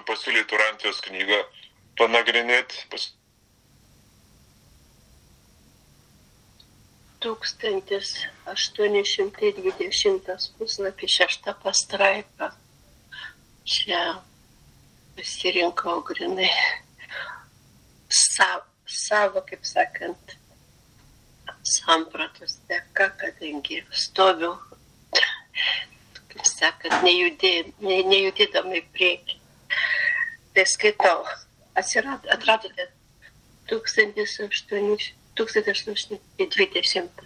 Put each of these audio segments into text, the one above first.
pasiūlytų Rantijos knygą panagrinėti. 1820 puslapį 6 pastraipa. Čia pasirinkau grinai savo, kaip sakant, sampratos dėka, kadangi stoviu, kaip sakant, nejudėdama į priekį. Tai skaitau, atradote 1820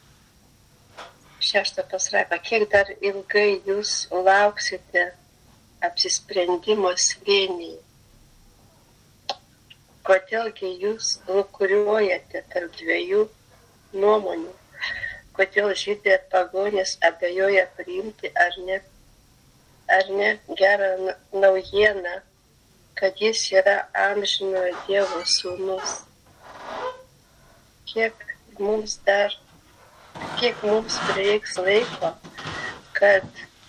6 pasraipa. Kiek dar ilgai jūs lauksite apsisprendimo slėnyje? Kodėlgi jūs lūkuriuojate tarp dviejų nuomonių? Kodėl žydai ir pagonys abejoja priimti ar ne gerą naujieną, kad jis yra amžinojo Dievo sūnus? Kiek mums prireiks laiko, kad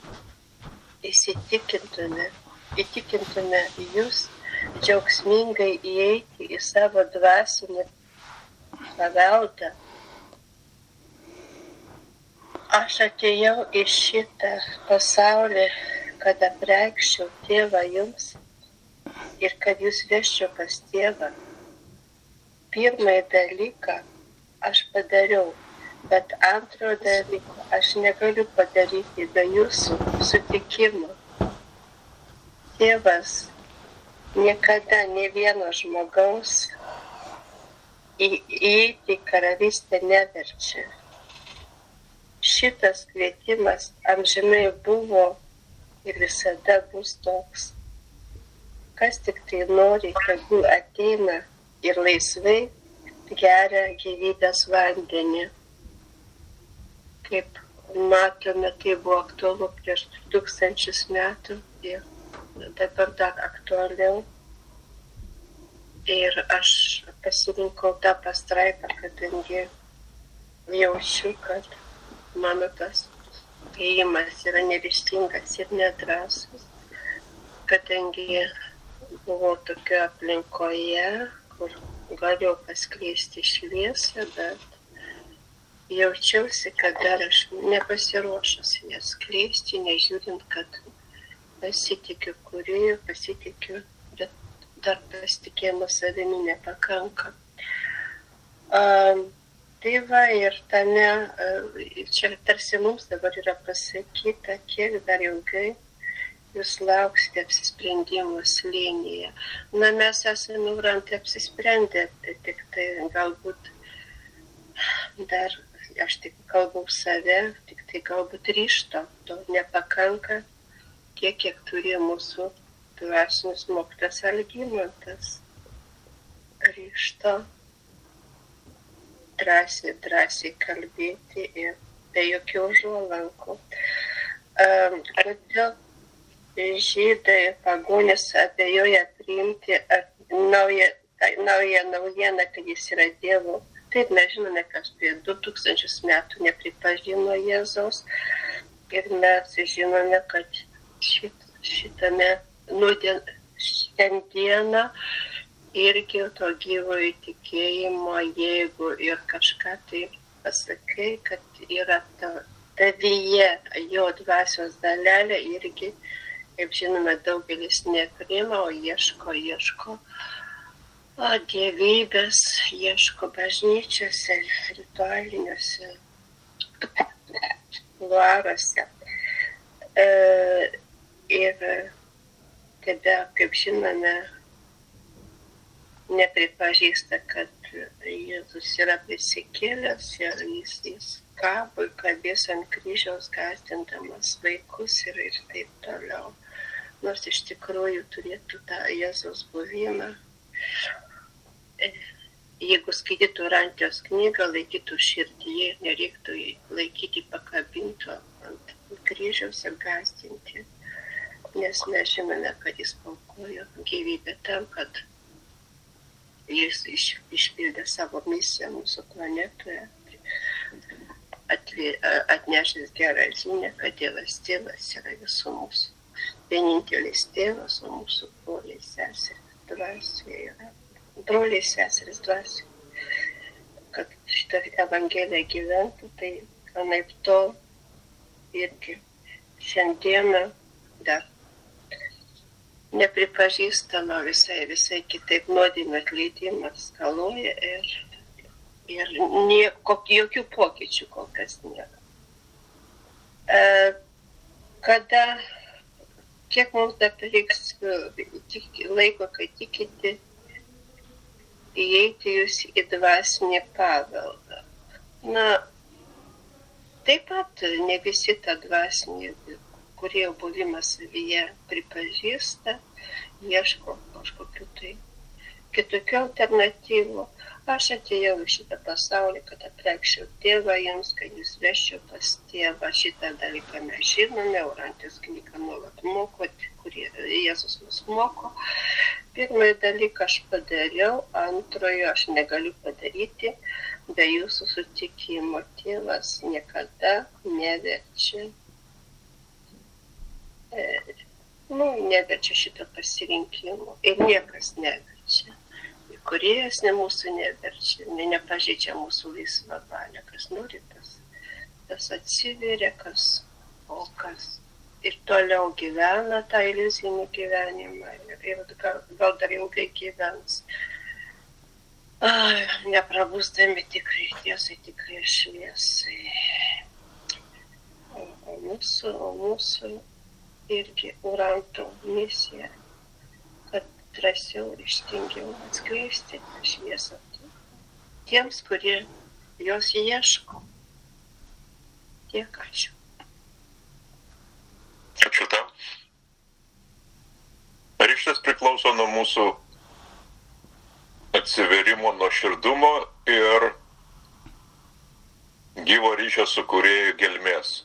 įtikintume jūs džiaugsmingai įeiti į savo dvasinį paveldą. Aš atėjau į šitą pasaulį, kad apreikščiau tėvą jums ir kad jūs veščiau pas tėvą. Pirmąjį dalyką aš padariau, bet antrojo dalyko aš negaliu padaryti be jūsų sutikimo. Tėvas niekada ne vieno žmogaus įeiti į karalystę neverčia. Šitas kvietimas amžinai buvo ir visada bus toks. Kas tik tai nori, kad jų ateina ir laisvai geria gyvybės vandenį. Kaip matome, tai buvo aktualu prieš 2000 metų ir dabar dar aktualiau. Ir aš pasirinkau tą pastraipą, kadangi jaučiu, kad mano tas ėjimas yra neryžtingas ir nedrąsus, kadangi buvau tokioje aplinkoje, kur galėjau paskleisti šviesą, bet jaučiausi, kad dar aš nepasiruošęs ją skleisti, nežiūrint, kad pasitikiu kūrėju, bet dar pasitikėjimo savimi nepakanka. Tai va, ir tame, čia tarsi mums dabar yra pasakyta, kiek dar ilgai jūs lauksite apsisprendimo slėnyje. Na, mes esame Rantį apsisprendę, tik tai galbūt dar, aš tik kalbau save, tik tai galbūt ryžto, to nepakanka tiek, kiek turi mūsų dvasinis mokytojas Algimantas. Ryžto drąsiai kalbėti ir be jokių užuolankų. Kodėl žydai pagonys abejoja priimti naują naujieną, kad jis yra Dievo? Taip, mes žinome, kas prie 2000 metų nepripažino Jėzaus ir mes žinome, kad šitame šiandieną irgi to gyvojo tikėjimo, jeigu ir kažką tai pasakai, kad yra tavyje jo dvasios dalelė, irgi, kaip žinome, daugelis nepriima, o ieško dievybės, ieško bažnyčiose, ritualiniuose luaruose. Ir tada, kaip žinome, nepripažįsta, kad Jėzus yra prisikėlęs ir jis kabo ir kabės ant kryžiaus, gąsdindamas vaikus ir taip toliau. Nors iš tikrųjų turėtų tą Jėzaus buvimą. Jeigu skaitytų Rantijos knygą, laikytų širdyje ir nereiktų laikyti pakabinto ant kryžiaus ir gąsdinti. Nes mes žinome, kad jis paaukojo gyvybę tam, kad jis išpildė savo misiją mūsų planetoje, atnešęs gerą žinią, kad Dievas tėvas yra visų mūsų vienintelis tėvas, o mūsų broliai seserys dvasioje yra. Broliai seserys dvasioje. Kad šitą evangeliją gyventų, tai anaip tol irgi šiandieną dar nepripažįstama visai kitaip nuodėmė atleidimas skaloja ir jokių pokyčių kol kas nėra. Kiek mums dar reiks laiko, kai tikite, įeiti jūs į dvasinį paveldą. Taip pat ne visi tą dvasinį, kurie buvimą savyje pripažįsta, ieško kažkokių tai kitokių alternatyvų. Aš atėjau į šitą pasaulį, kad apreikščiau tėvą jums, kad jūs veščiau pas tėvą. Šitą dalyką mes žinome, Orantijos knyga nuolat moko, kurie Jėzus mus moko. Pirmąjį dalyką aš padariau, antrojo aš negaliu padaryti, be jūsų sutikimo. Tėvas niekada neverčia, neverčia šito pasirinkimo ir niekas neverčia. Kūrėjas mūsų neverčia, nepažeidžia mūsų laisvą valią. Kas nori, tas atsiveria, kas ir toliau gyvena tą iliuzinį gyvenimą ir gal dar ilgai gyvens. Neprabūstami tikrai tiesai, tikrai šviesai. O mūsų irgi Uranto misija, kad drąsiau, ryžtingiau atskleisti tą šviesą tiems, kurie jos ieško. Tiek ačiū. Ačiū tau. Ryžtas priklauso nuo mūsų atsiverimo, nuoširdumo ir gyvo ryšio su kūrėju gelmės.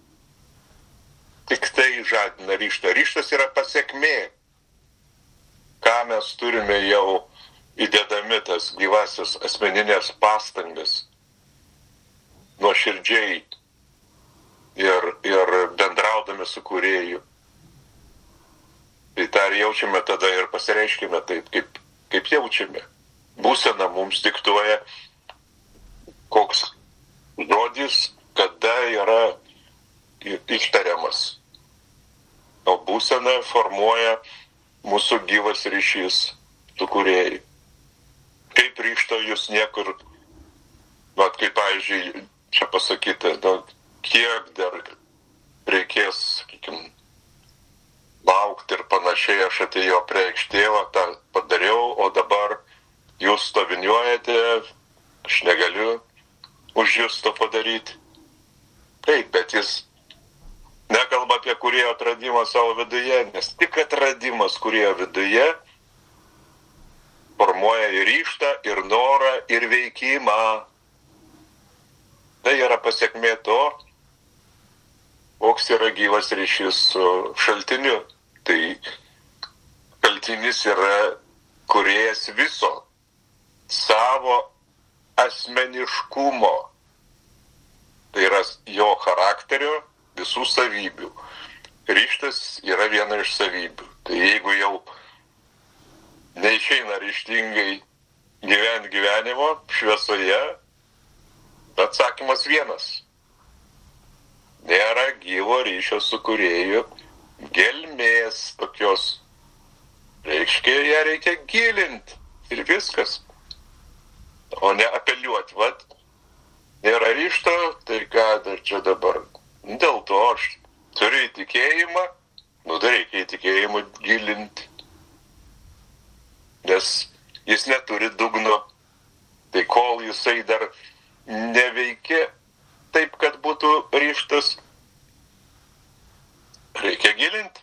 Tik tai žadina ryžtą. Ryžtas yra pasekmė, ką mes turime jau įdėdami tas gyvasias asmeninės pastangas, nuoširdžiai ir bendraudami su kūrėju. Tai tą ir jaučiame tada ir pasireiškime taip, kaip jaučiame. Būsena mums diktuoja, koks žodis, kada yra ištariamas. O būsena formuoja mūsų gyvas ryšys su kūrėju. Kaip ryžto jūs niekur, kaip pavyzdžiui, čia pasakyti, kiek dar reikės, sakykime, laukti ir panašiai, aš atėjau apreikšti tėvą, tą padariau, o dabar jūs stoviniuojate, aš negaliu už jūs to padaryti. Taip, bet jis nekalba apie kūrėjo atradimą savo viduje, nes tik atradimas kūrėjo viduje formuoja ir ryžtą, ir norą, ir veikimą. Tai yra pasekmė to, koks yra gyvas ryšys su šaltiniu. Tai šaltinis yra kūrėjas viso savo asmeniškumo. Tai yra jo charakterio, visų savybių. Ryžtas yra viena iš savybių. Tai jeigu jau neišeina ryžtingai gyventi gyvenimo šviesoje, atsakymas vienas. Nėra gyvo ryšio su kūrėju gelmės tokios. Reiškia, ją reikia gilinti ir viskas. O ne apeliuoti. Nėra ryžto, tai ką dar čia dabar? Dėl to aš turiu įtikėjimą, dar reikia įtikėjimą gilinti. Nes jis neturi dugno. Tai kol jisai dar neveikia taip, kad būtų ryžtas, reikia gilinti.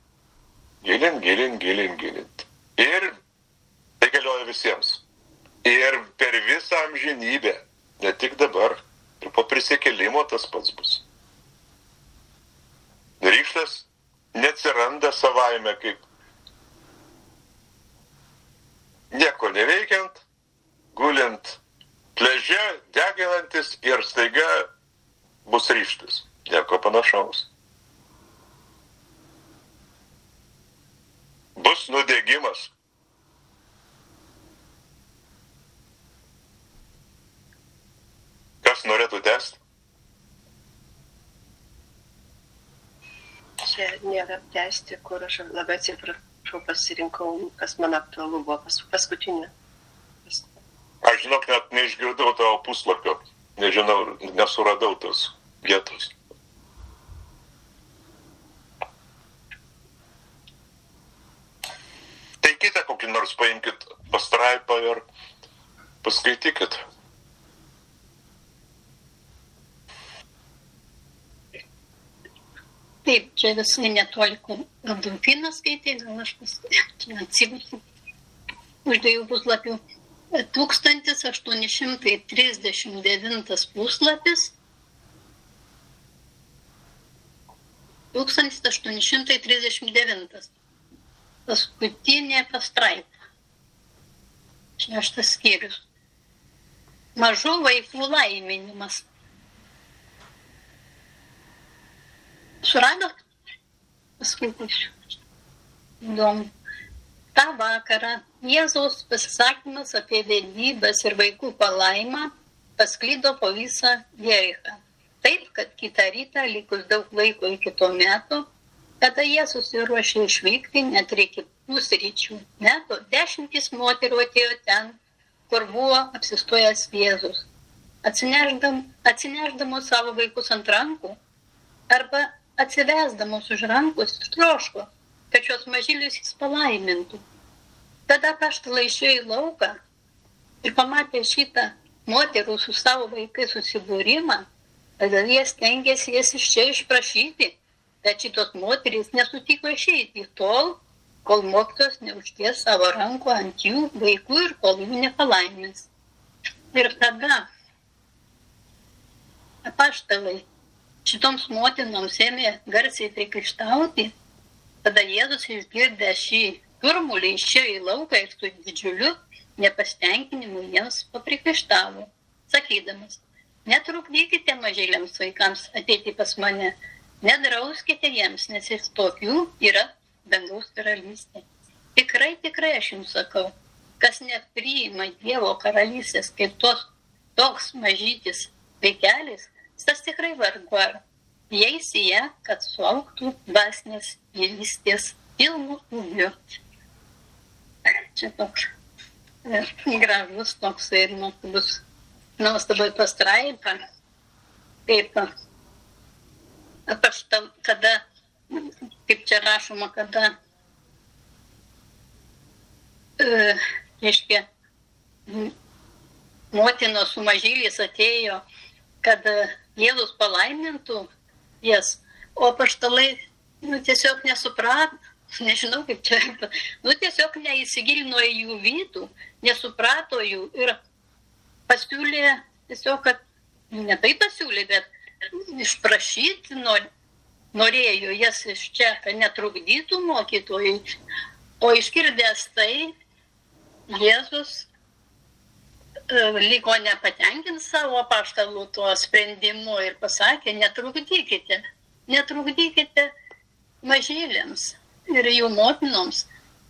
Gilinti. Ir tai galioja visiems. Ir per visą amžinybę, ne tik dabar, ir po prisikėlimo tas pats bus. Ryžtas neatsiranda savaime kaip nieko neveikiant, gulint pliaže, deginantis ir staiga bus ryžtas. Nieko panašaus. bėgimas. Kas norėtų tęsti? Čia nėra tęsti, kur aš labai atsiprašau, pasirinkau, kas man aktualu buvo paskutinė. Aš žinok, net neišgirdau tavo puslapio. Nežinau, nesuradau tos vietos. Teikite kokį nors, paimkit pastraipą ir paskaitykit. Taip, čia visai netoli, kur Adolfinas skaitė, gal aš atsiverčiu už 2 puslapių. 1839 puslapis. 1839. Paskutinė pastraipa. 6 skyrius. Mažų vaikų laiminimas. Suradot? Paskaitysiu. Įdomu. Ta vakarą Jėzaus pasisakymas apie vedybas ir vaikų palaimą pasklido po visą Jerichą. Taip, kad kitą rytą, likus daug laiko iki to meto, kada jie susiruošė išvykti, net reikia pusryčių meto, 10 moterų atėjo ten, kur buvo apsistojęs Jėzus. Atsinešdamos savo vaikus ant rankų arba atsivesdamos už rankos troško, kad šios mažylius jis palaimintų. Tada apaštalai išėjo į lauką ir pamatė šitą moterų su savo vaikais susibūrimą, tada jie stengėsi jas iš čia išprašyti, bet šitos moterys nesutiko išeiti tol, kol mokytos neužties savo rankų ant jų vaikų ir kol jų nepalaimins. Ir tada apaštalai šitoms motinoms ėmė garsiai priekaištauti. Tada Jėzus išgirdė šį turmulį išėjo į lauką ir su didžiuliu nepastenkinimu jiems papriekaištavo, sakydamas, netrukdykite mažyliams vaikams ateiti pas mane, nedrauskite jiems, nes iš tokių yra dangaus karalystė. Tikrai, tikrai aš jums sakau, kas nepriima Dievo karalystės kaip toks mažytis vaikelis, tas tikrai vargu ar įeis į ją, kad suaugtų dvasinės gyvystės pilnu ūgiu. Čia toks gražus toks ir bus nuostabai pastraipa. Kaip kada, kaip čia rašoma, kada reiškia motinos su mažyliais atėjo, kad Jėzus palaimintų jas, o apaštalai tiesiog nesuprato, nežinau kaip čia, tiesiog neįsigilino į jų vidų, nesuprato jų ir pasiūlė tiesiog, kad ne tai pasiūlė, bet išprašyti norėjo jas iš čia, kad netrukdytų mokytojai, o išgirdęs tai Jėzus liko nepatenkint savo apaštalų tuo sprendimu ir pasakė, netrukdykite mažylėms ir jų motinoms.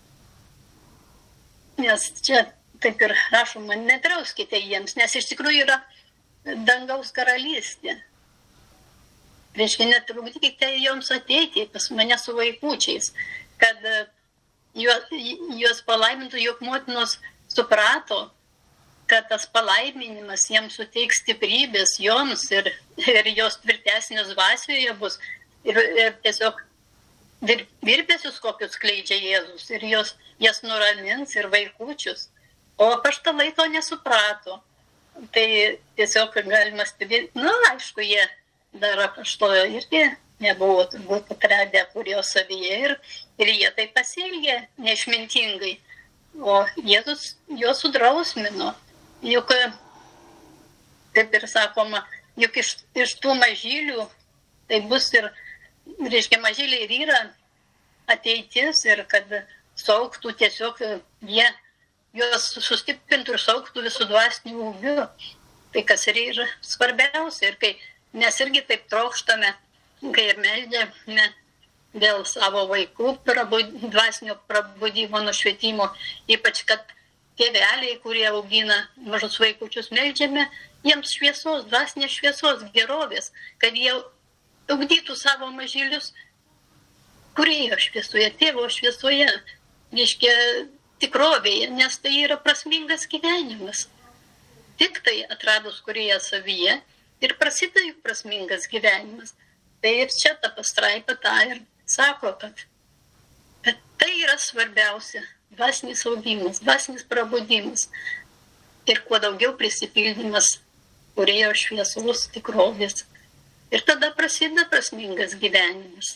Nes čia taip ir rašoma, nedrauskite jiems, nes iš tikrųjų yra dangaus karalystė. Reiškia, netrukdykite joms ateiti pas mane su vaikučiais, kad juos palaimintų, jog motinos suprato, kad tas palaiminimas jiems suteiks stiprybės joms ir jos tvirtesnės dvasioje bus. Ir tiesiog virpesius kokius skleidžia Jėzus ir jas nuramins ir vaikučius. O apaštalai to nesuprato. Tai tiesiog galima stebėti, aišku, jie dar apaštalo irgi nebuvo turbūt atradę kurio savyje ir jie tai pasielgė neišmintingai. O Jėzus juos sudrausmino. Juk, kaip ir sakoma, juk iš tų mažylių, tai bus ir, reiškia, mažyliai ir yra ateitis ir kad saugtų tiesiog juos sustiprintų ir saugtų visų dvasinių ūgių. Tai kas ir yra svarbiausia. Ir kai mes irgi taip trokštame, kai ir meldžiame, dėl savo vaikų dvasinio prabudimo, nušvietimo, ypač kad tėveliai, kurie augina mažus vaikučius, meldžiame jiems šviesos, dvasinės šviesos, gerovės, kad jie ugdytų savo mažylius Kūrėjo šviesoje, tėvo šviesoje, reiškia tikrovėje, nes tai yra prasmingas gyvenimas. Tik tai atradus Kūrėją savyje ir prasideda prasmingas gyvenimas. Tai ir čia ta pastraipa tą ir sako, kad tai yra svarbiausia. Dvasinis augimas, dvasinis prabudimas ir kuo daugiau prisipildymas Kūrėjo šviesos tikrovės. Ir tada prasideda prasmingas gyvenimas.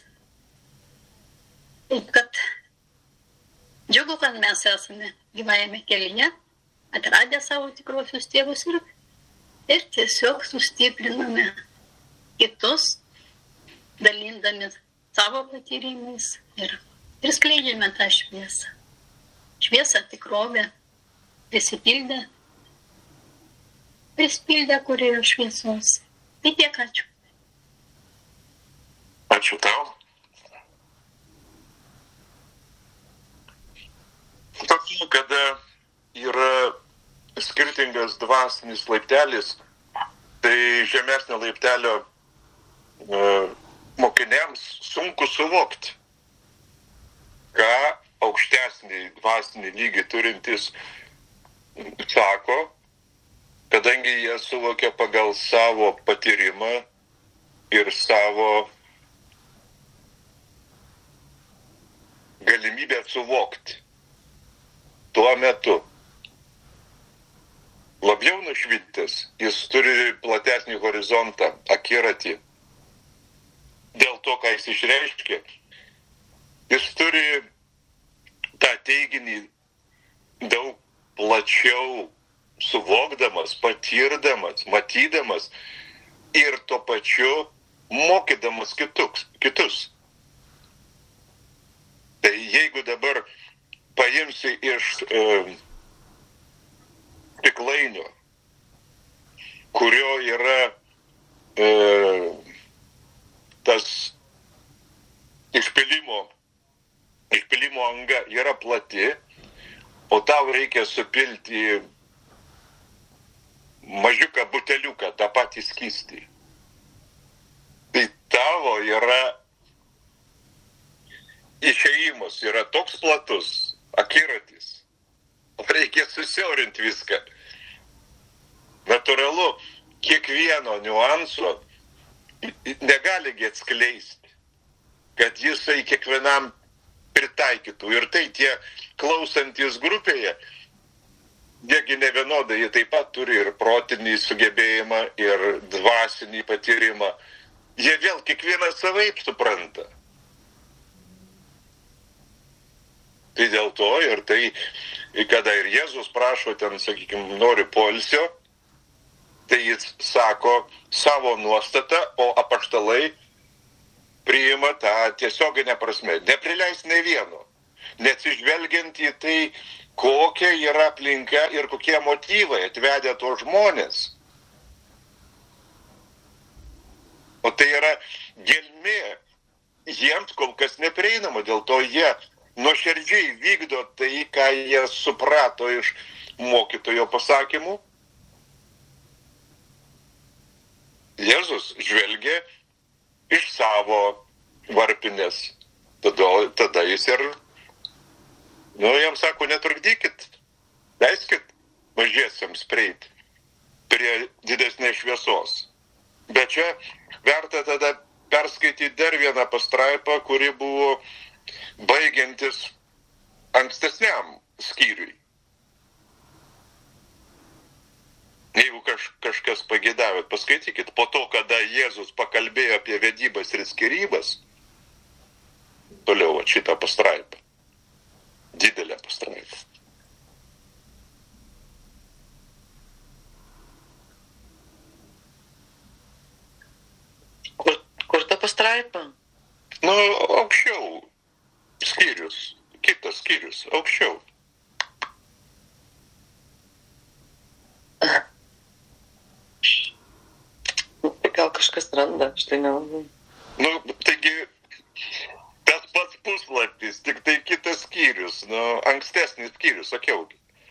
Taip kad džiugu, kad mes esame gyvajame kelyje, atradę savo tikrosius tėvus ir tiesiog sustipriname kitus, dalindami savo patyrimais ir skleidžiame tą šviesą. Šviesą tikrovę prisipildę Kūrėjo šviesos. Tai tiek ačiū. Ačiū tau. Tokiu, kada yra skirtingas dvasinis laiptelis, tai žemesnio laiptelio mokiniams sunku suvokti, ką aukštesnį dvasinį lygį turintis sako, kadangi jie suvokia pagal savo patyrimą ir savo galimybę suvokti. Tuo metu labiau nušvitęs, jis turi platesnį horizontą, akiratį. Dėl to, ką jis išreiškia, jis turi tą teiginį daug plačiau suvokdamas, patirdamas, matydamas ir tuo pačiu mokydamas kitus. Tai jeigu dabar paimsi iš stiklainio, kurio yra tas išpilimo anga yra plati, o tau reikia supilti mažiuką buteliuką, tą patį skystį. Tai tavo yra išėjimas, yra toks platus akiratis. Reikia susiaurinti viską. Natūralu, kiekvieno niuanso negali atskleisti, kad jisai kiekvienam pritaikytų. Ir tai tie klausantis grupėje, jiegi ne vienodai, jie taip pat turi ir protinį sugebėjimą, ir dvasinį patyrimą. Jie vėl kiekvieną savaip supranta. Tai dėl to ir tai, kada ir Jėzus prašo ten, sakykime, nori poilsio, tai jis sako savo nuostatą, o apaštalai priima tą tiesioginę prasme. Neprileis nei vieno, neatsižvelgiant į tai, kokia yra aplinka ir kokie motyvai atvedė tos žmonės. O tai yra gelmė jiems kol kas neprieinama, dėl to jie nuoširdžiai vykdo tai, ką jie suprato iš mokytojo pasakymų. Jėzus žvelgia iš savo varpinės. Tada jis ir, jam sako, netrukdykit, leiskit mažiesiems prieiti prie didesnės šviesos. Bet čia verta tada perskaityti dar vieną pastraipą, kuri buvo baigiantis ankstesniam skyriui. Jeigu kažkas pageidavot, paskaitykit. Po to, kada Jėzus pakalbėjo apie vedybas ir skyrybas, toliau šitą pastraipą. Didelę pastraipą. Kur ta pastraipa? Aukščiau. Skyrius. Kitas skyrius. Aukščiau. Gal kažkas randa, štai nelabai. Taigi, ta puslapis, tik tai kitas skyrius, ankstesnis skyrius, sakiau.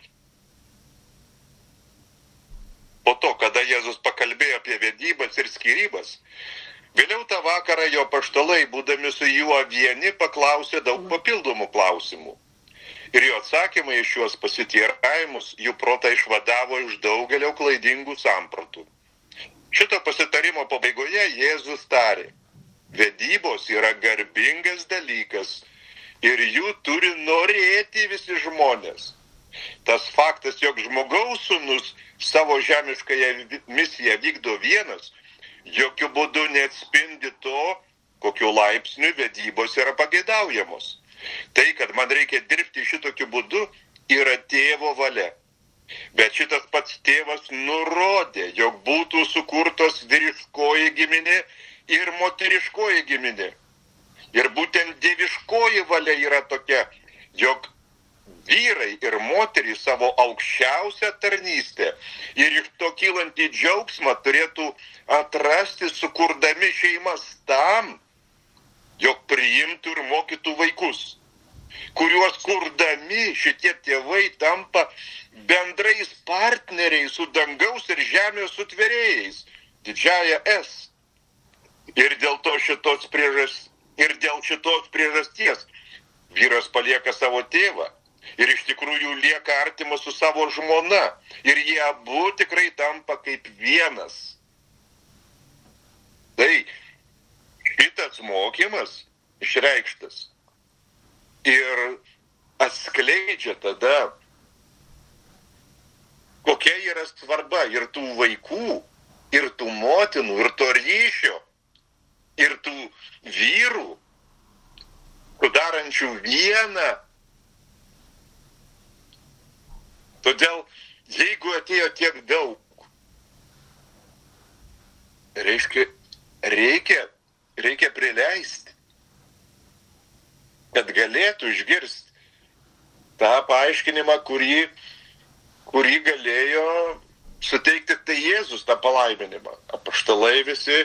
Po to, kada Jėzus pakalbėjo apie vedybas ir skyrybas, vėliau tą vakarą jo apaštalai, būdami su juo vieni, paklausė daug papildomų klausimų. Ir jo atsakymai iš šiuos pasiteiravimus jų protą išvadavo iš daugelio klaidingų sampratų. Šito pasitarimo pabaigoje Jėzus tarė: vedybos yra garbingas dalykas ir jų turi norėti visi žmonės. Tas faktas, jog žmogaus sūnus savo žemiškąją misiją vykdo vienas, jokių būdų neatspindi to, kokiu laipsniu vedybos yra pageidaujamos. Tai, kad man reikia dirbti šitokiu būdu, yra tėvo valia. Bet šitas pats tėvas nurodė, jog būtų sukurtos vyriškoji giminė ir moteriškoji giminė. Ir būtent dieviškoji valia yra tokia, jog vyrai ir moterys savo aukščiausią tarnystę ir iš to kylantį džiaugsmą turėtų atrasti, sukurdami šeimas tam, jog priimtų ir mokytų vaikus, kuriuos kurdami šitie tėvai tampa bendrais partneriais su dangaus ir žemės sutvėrėjais, didžiąja S. Ir dėl šitos priežasties vyras palieka savo tėvą ir iš tikrųjų lieka artimas su savo žmona ir jie abu tikrai tampa kaip vienas. Tai šitas mokymas išreikštas ir atskleidžia tada, kokia yra svarba ir tų vaikų, ir tų motinų, ir to ryšio, ir tų vyrų, sudarančių vieną. Todėl, jeigu atėjo tiek daug, reikia prileisti, kad galėtų išgirsti tą paaiškinimą, kurį galėjo suteikti tai Jėzus, tą palaiminimą. Apaštalai visi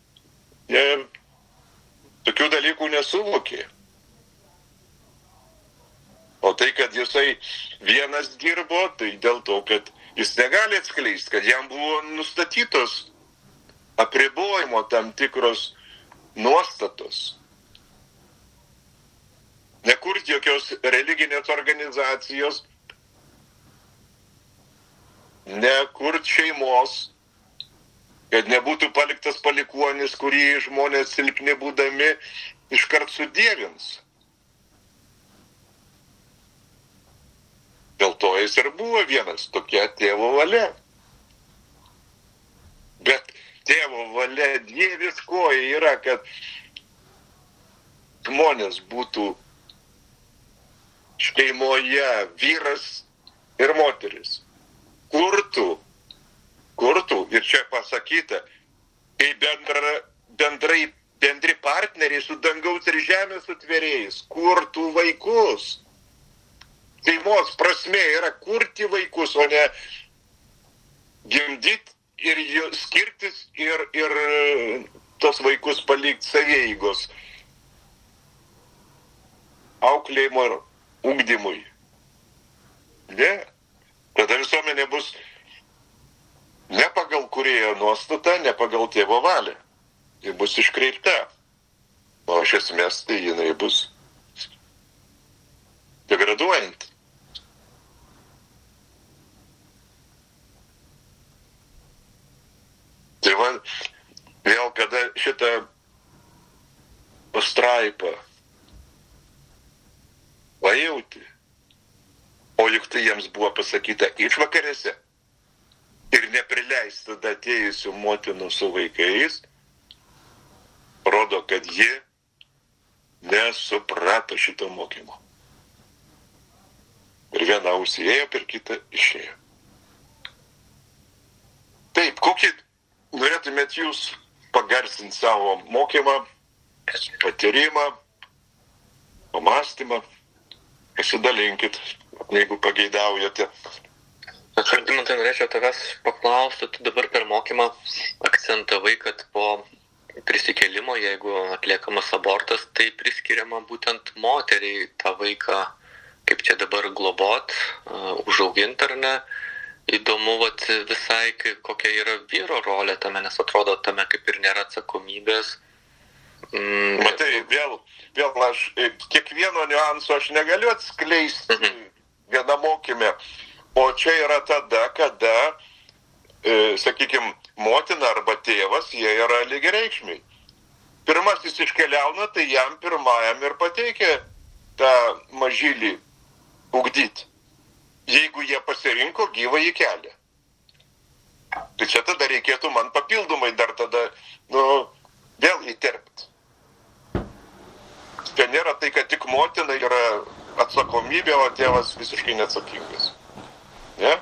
tokių dalykų nesuvokė. O tai, kad jisai vienas dirbo, tai dėl to, kad jis negali atskleisti, kad jam buvo nustatytos apribojimo tam tikros nuostatos. Nekurti jokios religinės organizacijos, nekurti šeimos, kad nebūtų paliktas palikuonis, kurį žmonės silpni būdami iškart sudievins. Dėl to jis ir buvo vienas, tokia tėvo valia. Bet tėvo valia dieviškoji yra, kad žmonės būtų šeimoje, vyras ir moteris. Kurtų, ir čia pasakyta, kai bendri partneriai su dangaus ir žemės sutvėrėjais, kurtų vaikus. Šeimos prasmė yra kurti vaikus, o ne gimdyti ir skirtis ir tos vaikus palikti savieigos auklėjimo ir ugdymui. Ne? Tada visuomenė bus ne pagal kūrėjo nuostatą, ne pagal tėvo valią. Ji bus iškreipta. O iš esmės tai jinai bus degraduojanti. Tai va, vėl kada šitą pastraipą pajauti, o juk tai jiems buvo pasakyta išvakarėse ir neprileista tada atėjusių motinų su vaikais, rodo, kad ji nesuprato šito mokymo. Ir viena ausį per kitą išėjo. Taip, kokį norėtumėt jūs pagarsinti savo mokymą, patyrimą, pamastymą? Pasidalinkit, jeigu pageidaujate. Algimantai, norėčiau tavęs paklausti, tu dabar per mokymą akcentavai, kad po prisikėlimo, jeigu atliekamas abortas, tai priskiriama būtent moteriai tą vaiką, kaip čia dabar globot, užaugint ar ne. Įdomu visai, kokia yra vyro rolė tame, nes atrodo tame kaip ir nėra atsakomybės. Matai, vėl aš kiekvieno niuanso aš negaliu atskleisti vieną mokymę, o čia yra tada, kada, sakykime, motina arba tėvas, jie yra lygiareikšmiai. Pirmasis iškeliauna, tai jam pirmajam ir pateikia tą mažylį ugdyti, jeigu jie pasirinko gyvąjį kelią. Tai čia tada reikėtų man papildomai dar tada, vėl įterpti. Tai nėra tai, kad tik motina yra atsakomybė, o tėvas visiškai neatsakingas. Ne?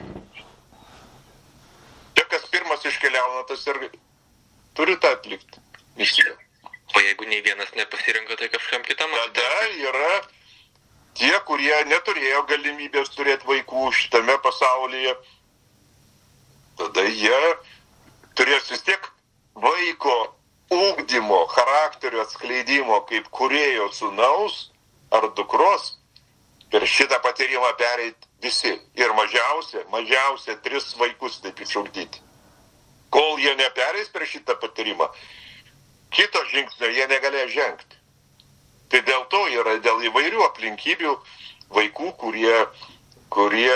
Čia kas pirmas iškeliauna, tas ir turi tą atlikti. Misiją. O jeigu nei vienas nepasirinko, tai kažkam kitam? Tada yra tie, kurie neturėjo galimybės turėti vaikų šitame pasaulyje. Tada jie turės vis tiek vaiko ugdymo, charakterio atskleidimo kaip kūrėjo sūnaus ar dukros per šitą patyrimą pereiti visi. Ir mažiausia 3 vaikus taip išugdyti. Kol jie nepereis per šitą patyrimą, kito žingsnio jie negalėjo žengti. Tai dėl to yra dėl įvairių aplinkybių vaikų, kurie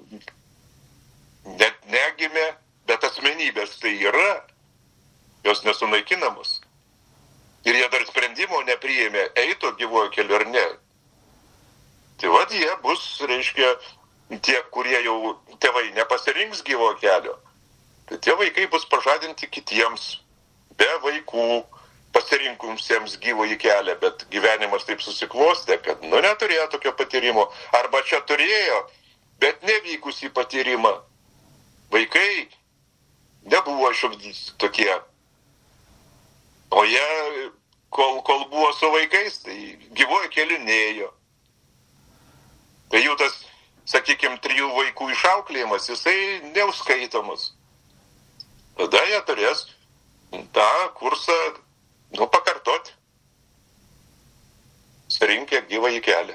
net negimė, bet asmenybės tai yra, jos nesunaikinamos. Ir jie dar sprendimo nepriėmė, eito gyvojo keliu ar ne. Tai jie bus, reiškia, tie, kurie jau tėvai nepasirinks gyvojo kelio. Tai tie vaikai bus pažadinti kitiems, be vaikų, pasirinkusiems gyvąjį kelią, bet gyvenimas taip susiklostė, kad neturėjo tokio patyrimo, arba čia turėjo, bet nevykusį patyrimą. Vaikai nebuvo išugdyti tokie. O jie, kol buvo su vaikais, tai gyvojo keliu nėjo. Tai jų tas, sakykime, 3 vaikų išauklėjimas, jisai neuskaitomas. Tada jie turės tą kursą pakartoti, surinkę gyvąjį kelią.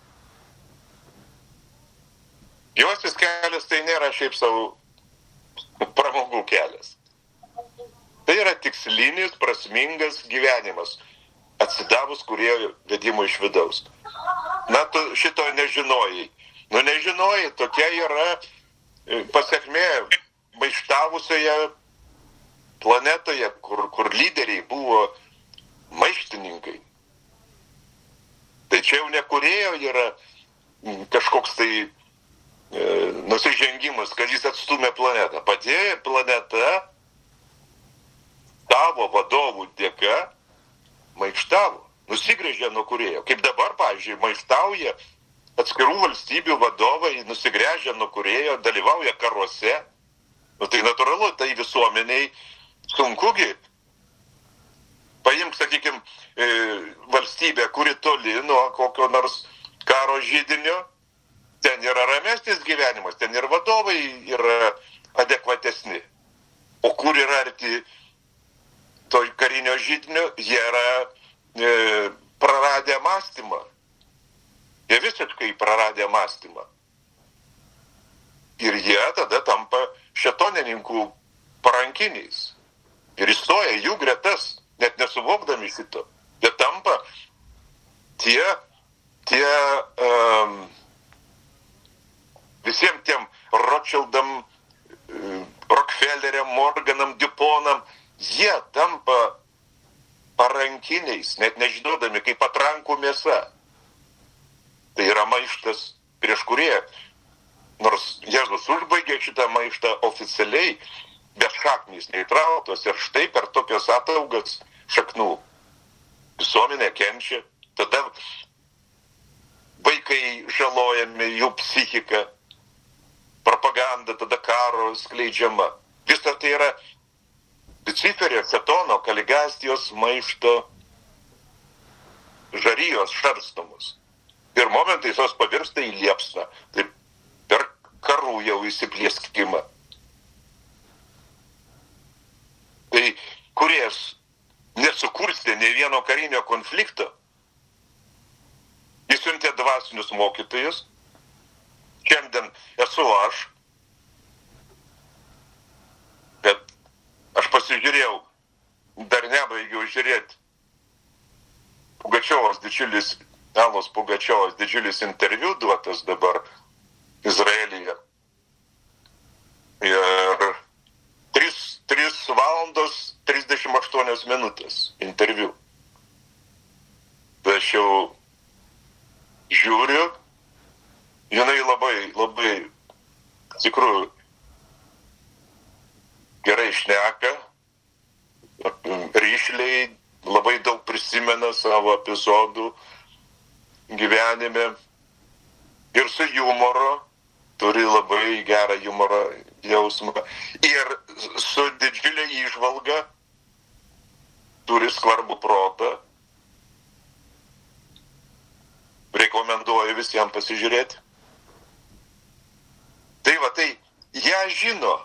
Gyvasis kelias tai nėra šiaip savo pramogų kelias. Tai yra tikslinis, prasmingas gyvenimas, atsidavus kūrėjo vedimo iš vidaus. Na, tu šito nežinojai. Nežinojai, tokia yra pasekmė maištavusioje planetoje, kur lyderiai buvo maištininkai. Tai čia jau nekūrėjo yra kažkoks tai nusižengimas, kad jis atstumė planetą. Pati planeta tavo vadovų dėka maištavo, nusigrėžė nuo kūrėjo. Kaip dabar, pavyzdžiui, maištauja atskirų valstybių vadovai, nusigrėžė nuo kūrėjo, dalyvauja karuose. Tai natūralu, tai visuomeniai sunkugi. Paimk, sakykime, valstybę, kuri toli nuo kokio nors karo židinio, ten yra ramesnis gyvenimas, ten ir vadovai yra adekvatesni. O kur yra arti to karinio židinio, jie yra praradę mąstymą. Jie visiškai praradę mąstymą. Ir jie tada tampa šetonininkų parankiniais. Ir įstoja jų gretas, net nesuvokdami šito. Jie tampa tie visiems tiem Rothschildam, Rockefelleriam, Morganam, Duponam, jie tampa parankiniais, net nežinodami, kaip patrankų mėsa. Tai yra maištas prieš kūrėją. Nors Jėzus užbaigė šitą maištą oficialiai, bet šaknys neįtrauktos ir štai per tokias ataugas šaknų visuomenė kenčia, tada vaikai žalojami, jų psichika, propaganda, tada karo skleidžiama. Visą tai yra Luciferio, Setono, Kaligastijos maišto žarijos šarstomos. Ir momentais jos pavirsta į liepsną. Tai per karų jau įsiplieskimą. Tai kūrėjas nesukurstė nei vieno karinio konflikto. Jis siuntė dvasinius mokytojus. Šiandien esu aš. Bet aš pasižiūrėjau, dar nebaigiau žiūrėti Pugačiovos didžiulis, Alos Pugačiovos didžiulis interviu duotas dabar Izraelyje. Ir 3 valandos 38 minutės interviu. Bet aš jau žiūriu, jinai labai, tikrųjų, gerai šneka, ryšliai, labai daug prisimena savo epizodų gyvenime ir su jumoru, turi labai gerą humoro jausmą ir su didžiulė įžvalga, turi skvarbų protą. Rekomenduoju visiems pasižiūrėti. Tai va, tai ją žino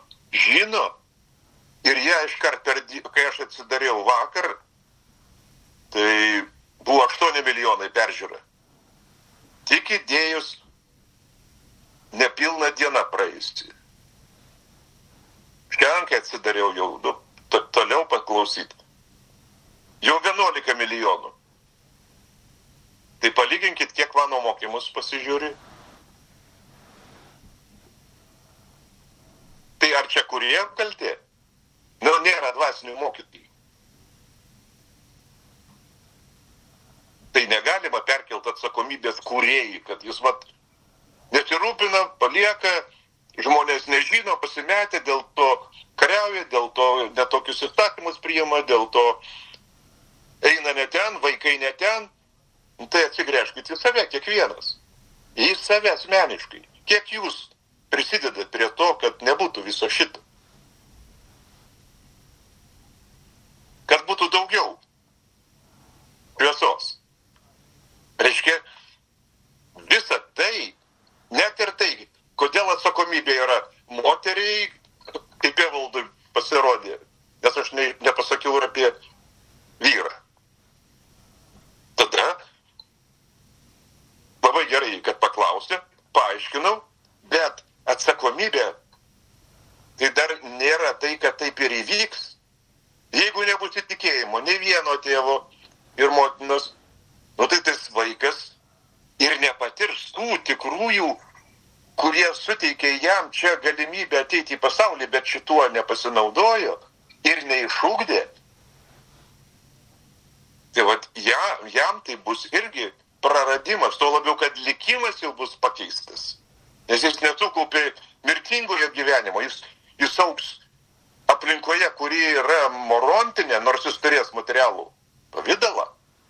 ir ją iškart kai aš atsidariau vakar, tai buvo 8 milijonai peržiūra. Tik įdėjus nepilną dieną praėjusi. Šiandien, kai atsidariau jau, toliau paklausyti, jau 11 milijonų. Tai palyginkit, kiek mano mokymus pasižiūri. Tai ar čia kurie kaltė? Nėra dvasinių mokytojų. Tai negalima perkelti atsakomybės kūrėjai, kad jis nesirūpina, palieka, žmonės nežino, pasimetė, dėl to kariauja, dėl to netokius įstatymus priima, dėl to eina ne ten, vaikai ne ten. Tai atsigręžkite į save, kiekvienas. Į save asmeniškai. Kiek jūs prisidedat prie to, kad nebūtų viso šito? Kad būtų daugiau šviesos. Reiškia, visa tai, net ir tai, kodėl atsakomybė yra moteriai, kaip Evaldui pasirodė, nes aš nepasakiau ir apie vyrą. Tada labai gerai, kad paklausė, paaiškinau, bet atsakomybė tai dar nėra tai, kad taip ir įvyks. Jeigu nebus įtikėjimo, nei vieno tėvo ir motinos, tai tas vaikas ir nepatirs tų tikrųjų, kurie suteikė jam čia galimybę ateiti į pasaulį, bet šituo nepasinaudojo ir neišugdė. Tai jam tai bus irgi praradimas, tuo labiau, kad likimas jau bus pakeistas. Nes jis nesukaupė mirtingojo gyvenimo, jis augs aplinkoje, kuri yra morontinė, nors jis turės materialų pavidalą.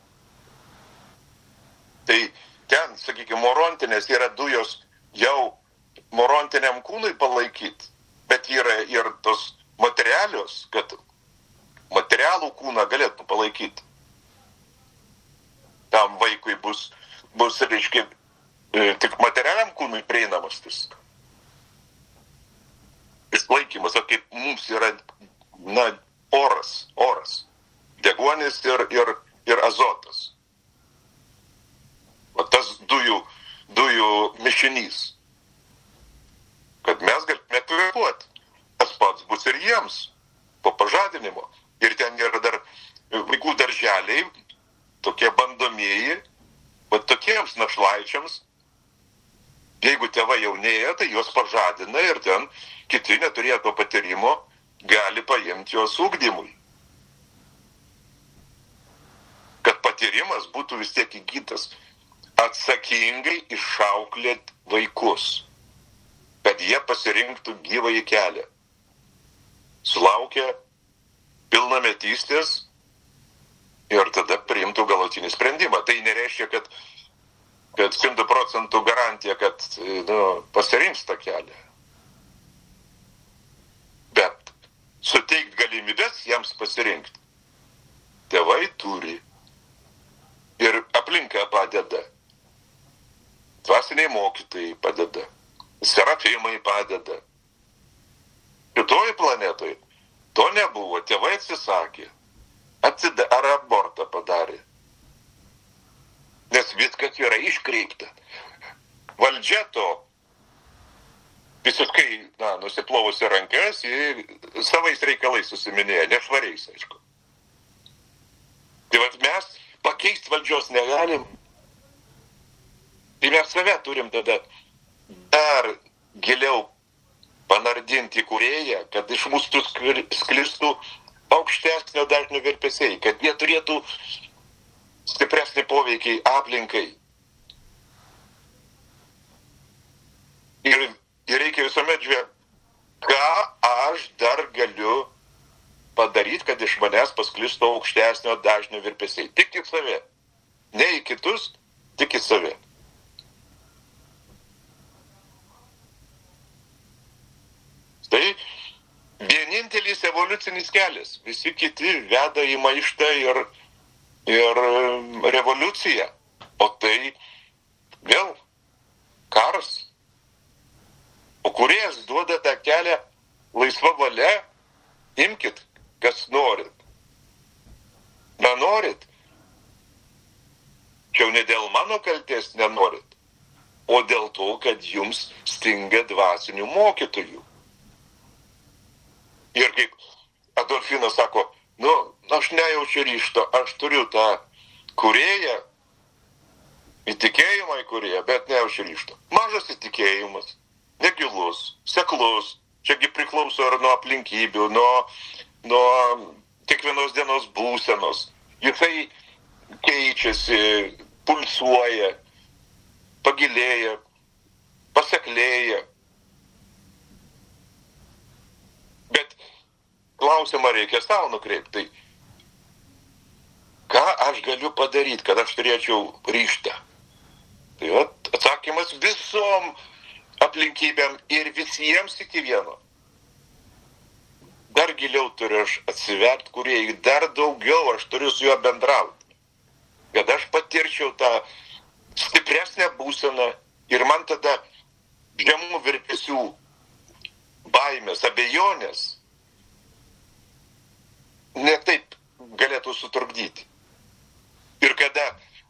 Tai ten, sakykime, morontinės yra dujos jau morontiniam kūnui palaikyti, bet yra ir tos materialios, kad materialų kūną galėtų palaikyti. Tam vaikui bus reiškia, tik materialiam kūnui prieinamas tas išlaikymas, o kaip mums yra oras, deguonis ir azotas. O tas dujų mišinys, kad mes galime kvėpuoti. Tas pats bus ir jiems po pažadinimo. Ir ten yra dar vaikų darželiai, tokie bandomieji, bet tokiems našlaičiams, jeigu tėvai jaunėja, tai juos pažadina ir ten kiti neturėję to patyrimo gali paimti juos ugdymui. Kad patyrimas būtų vis tiek įgytas, atsakingai išauklėt vaikus, kad jie pasirinktų gyvąjį kelią. Sulaukia pilnametystės ir tada priimtų galutinį sprendimą. Tai nereiškia, kad 100% garantija, kad pasirinks tą kelią. Bet suteikt galimybės jiems pasirinkti. Tėvai turi ir aplinka padeda. Dvasiniai mokytojai padeda. Serafimai padeda. Kitoje planetoje to nebuvo. Tėvai atsisakė. ar abortą padarė. Nes viskas yra iškreipta. Valdžia to visiškai, nusiplovusi rankas, savais reikalais susiminėja, nešvariais, aišku. Tai vat mes pakeisti valdžios negalim. Tai mes save turim tada dar giliau panardinti kūrėją, kad iš mūsų sklistų aukštesnio dažnio virpesiai, kad jie turėtų stipresnį poveikį aplinkai. Ir reikia visuomet žiūrėti, ką aš dar galiu padaryti, kad iš manęs pasklistų aukštesnio dažnio virpesiai. Tik į save. Ne į kitus, tik į save. Tai vienintelis evoliucinis kelias. Visi kiti veda į maištą ir revoliuciją. O tai vėl karas. O kūrėjas duoda tą kelią laisva valia. Imkit, kas norit. Nenorit. Čia jau ne dėl mano kaltės nenorit, o dėl to, kad jums stinga dvasinių mokytojų. Ir kaip Adolfinas sako, aš nejaučiu ryžto, aš turiu tą kūrėją, įtikėjimą į kūrėją, bet nejaučiu ryžto. Mažas įtikėjimas, negilus, seklus, čiagi priklauso ir nuo aplinkybių, nuo kiekvienos dienos būsenos. Jisai keičiasi, pulsuoja, pagilėja, paseklėja. Bet klausimą reikia savo nukreipti. Ką aš galiu padaryti, kad aš turėčiau ryžtą? Tai atsakymas visom aplinkybėm ir visiems iki vieno. Dar giliau turiu aš atsiverti kūrėjai, dar daugiau aš turiu su juo bendrauti. Kad aš patirčiau tą stipresnę būseną ir man tada žemų virpesių baimės, abejonės ne taip galėtų sutrukdyti. Ir kada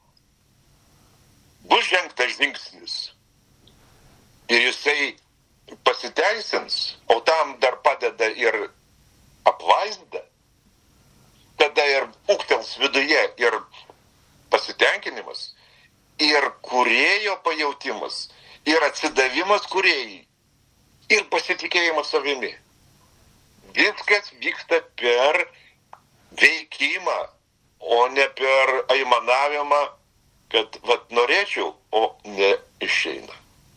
bus žengtas žingsnis ir jisai pasiteisins, o tam dar padeda ir apvaizda, tada ir ūgtels viduje ir pasitenkinimas, ir kūrėjo pajautimas, ir atsidavimas kūrėjai, ir pasitikėjimas savimi. Viskas vyksta per veikimą, o ne per aimanavimą, kad norėčiau, o ne išeina.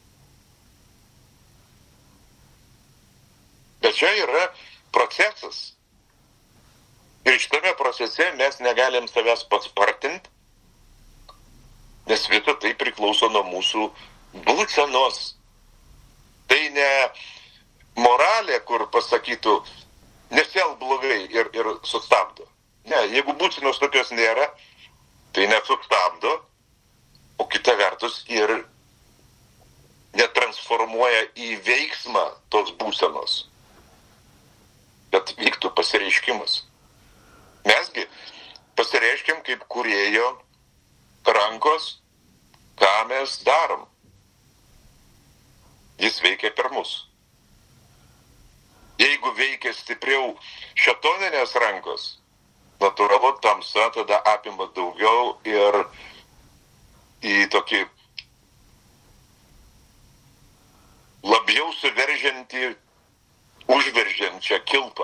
Bet čia yra procesas. Ir šitame procese mes negalim savęs paspartinti, nes visa tai priklauso nuo mūsų būsenos. Tai ne moralė, kur pasakytų, nesielk blogai ir sustabdo. Ne, jeigu būsenos tokios nėra, tai nesustabdo, o kita vertus ir netransformuoja į veiksmą tos būsenos, kad vyktų pasireiškimas. Mesgi pasireiškiam kaip kūrėjo rankos, ką mes darom. Jis veikia per mus. Jeigu veikia stipriau šėtoninės rankos, natūralu tamsa tada apima daugiau ir į tokį labiau suveržiantį, užveržiančią kilpą.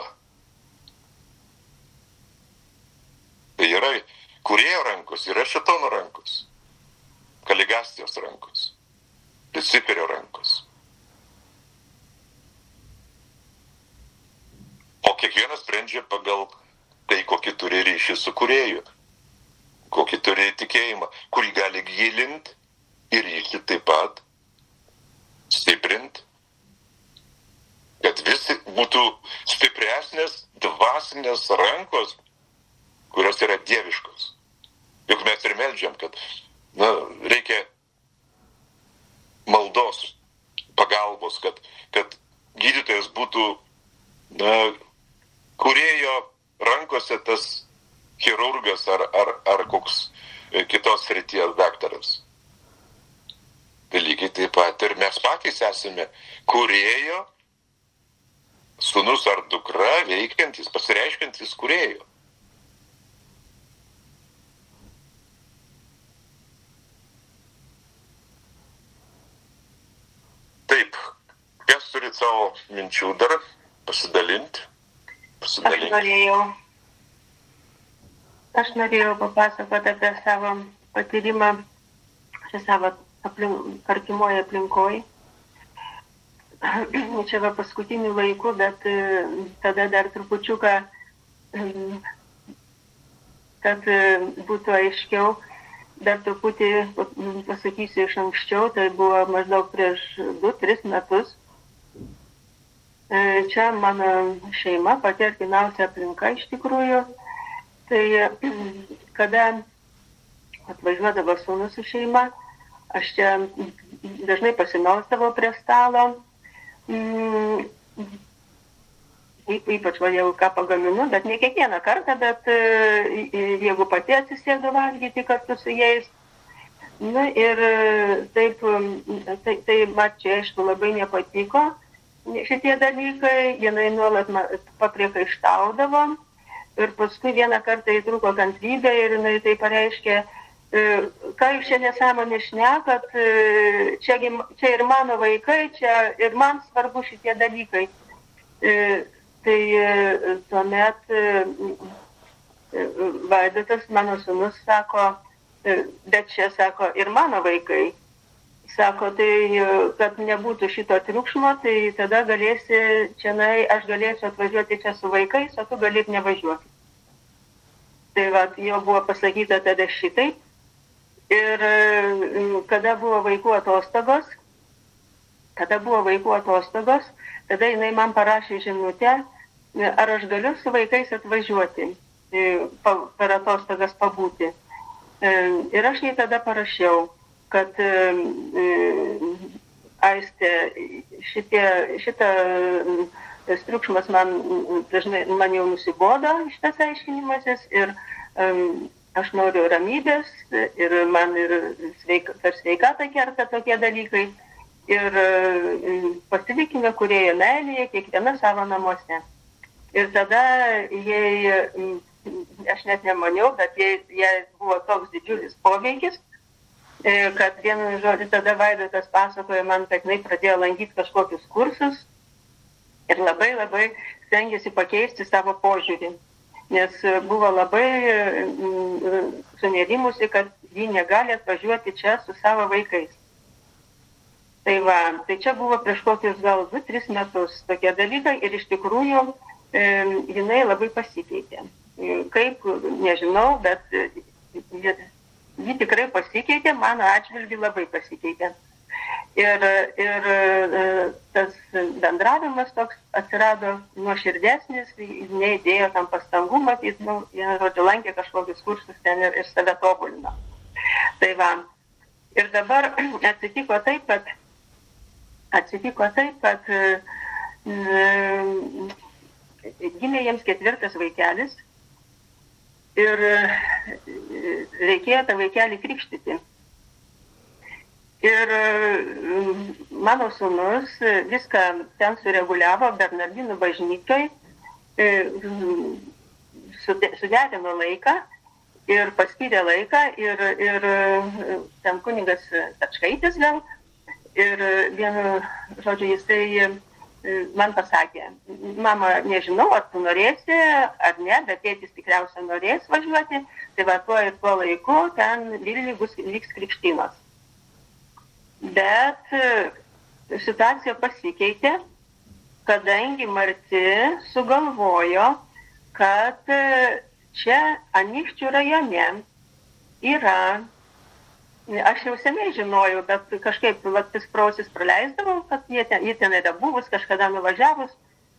Tai yra kūrėjo rankos, yra šėtono rankos, Kaligastijos rankos, Luciferio rankos. O kiekvienas sprendžia pagal tai, kokį turi ryšį su kūrėju, kokį turi tikėjimą, kurį gali gilinti ir ryšį taip pat stiprinti, kad visi būtų stipresnės dvasinės rankos, kurios yra dieviškos. Juk mes ir meldžiam, kad reikia maldos, pagalbos, kad gydytojas būtų kūrėjo rankose tas chirurgas ar koks kitos srities daktaras. Tai lygiai taip pat ir mes patys esame kūrėjo, sūnus ar dukra, veikiantis, pasireiškiantis kūrėjo. Taip, kas turit savo minčių dar pasidalinti? Aš norėjau papasakoti apie savo patyrimą, savo artimoje aplinkoje. Čia va paskutinių laikų, bet tada dar trupučiuką, kad būtų aiškiau, dar truputį pasakysiu iš anksčiau, tai buvo maždaug prieš 2-3 metus. Čia mano šeima, pati artimiausia aplinka iš tikrųjų. Tai kada atvažiuodavo sūnus su šeima, aš čia dažnai pasimelsdavau prie stalo, ypač va jau ką pagaminu, bet ne kiekvieną kartą, bet jeigu pati atsisėdu valgyti kartu su jais. Na ir taip, tai man čia aišku labai nepatiko šitie dalykai, jinai nuolat papriekaištaudavo ir paskui vieną kartą įtrūko kantrybė ir jinai tai pareiškė, ką jūs čia nesąmonė šnekat, čia ir mano vaikai, čia ir man svarbu šitie dalykai. Tai tuomet Vaidotas, mano sūnus, sako, bet čia sako ir mano vaikai. Sako, tai kad nebūtų šito triukšmo, tai tada galėsi čianai, aš galėsiu atvažiuoti čia su vaikais, o tu gali nevažiuoti. Tai va, jo buvo pasakyta tada šitai. Ir kada buvo vaikų atostogos, tada jinai man parašė žinutę, ar aš galiu su vaikais atvažiuoti, per atostogas pabūti. Ir aš jai tada parašiau, kad Aistė, šitas triukšmas man jau nusibodo, šitas aiškinimasis, ir aš noriu ramybės, ir man ir per sveikatą kerta tokie dalykai, ir pasilikime kūrėjo meilėje, kiekviena savo namuose. Ir tada aš net nemaniau, bet jai buvo toks didžiulis poveikis, kad vienu žodžiu tada Vaidotas pasakojo man, kad jinai pradėjo lankyti kažkokius kursus ir labai stengiasi pakeisti savo požiūrį, nes buvo labai sunerimusi, kad ji negali atvažiuoti čia su savo vaikais. Tai va, tai čia buvo prieš kokius gal 2-3 metus tokie dalykai ir iš tikrųjų jinai labai pasikeitė. Kaip, nežinau, bet ji tikrai pasikeitė, mano atžvilgiu labai pasikeitė. Ir tas bendravimas toks atsirado nuoširdesnis, neįdėjo tam pastangų, matyt, lankė kažkokius kursus ten ir save tobulino. Tai va, ir dabar atsitiko taip, kad gimė jiems 4 vaikelis. Ir reikėjo tą vaikelį krikštyti. Ir mano sūnus viską ten sureguliavo Bernardinų bažnyčioj, suderino laiką ir paskyrė laiką ir ten kunigas Tačkaitis gal. Ir vienu žodžiu jisai man pasakė, mama, nežinau, ar tu norėsi, ar ne, bet tėtis tikriausiai norės važiuoti, tai va tuo ir tuo laiku ten Vilniui vyks krikštynos. Bet situacija pasikeitė, kadangi Marti sugalvojo, kad čia Anykščių rajone yra, aš jau seniai žinojau, bet kažkaip vis prausis praleisdavau, kad jie ten yra buvus, kažkada nuvažiavus.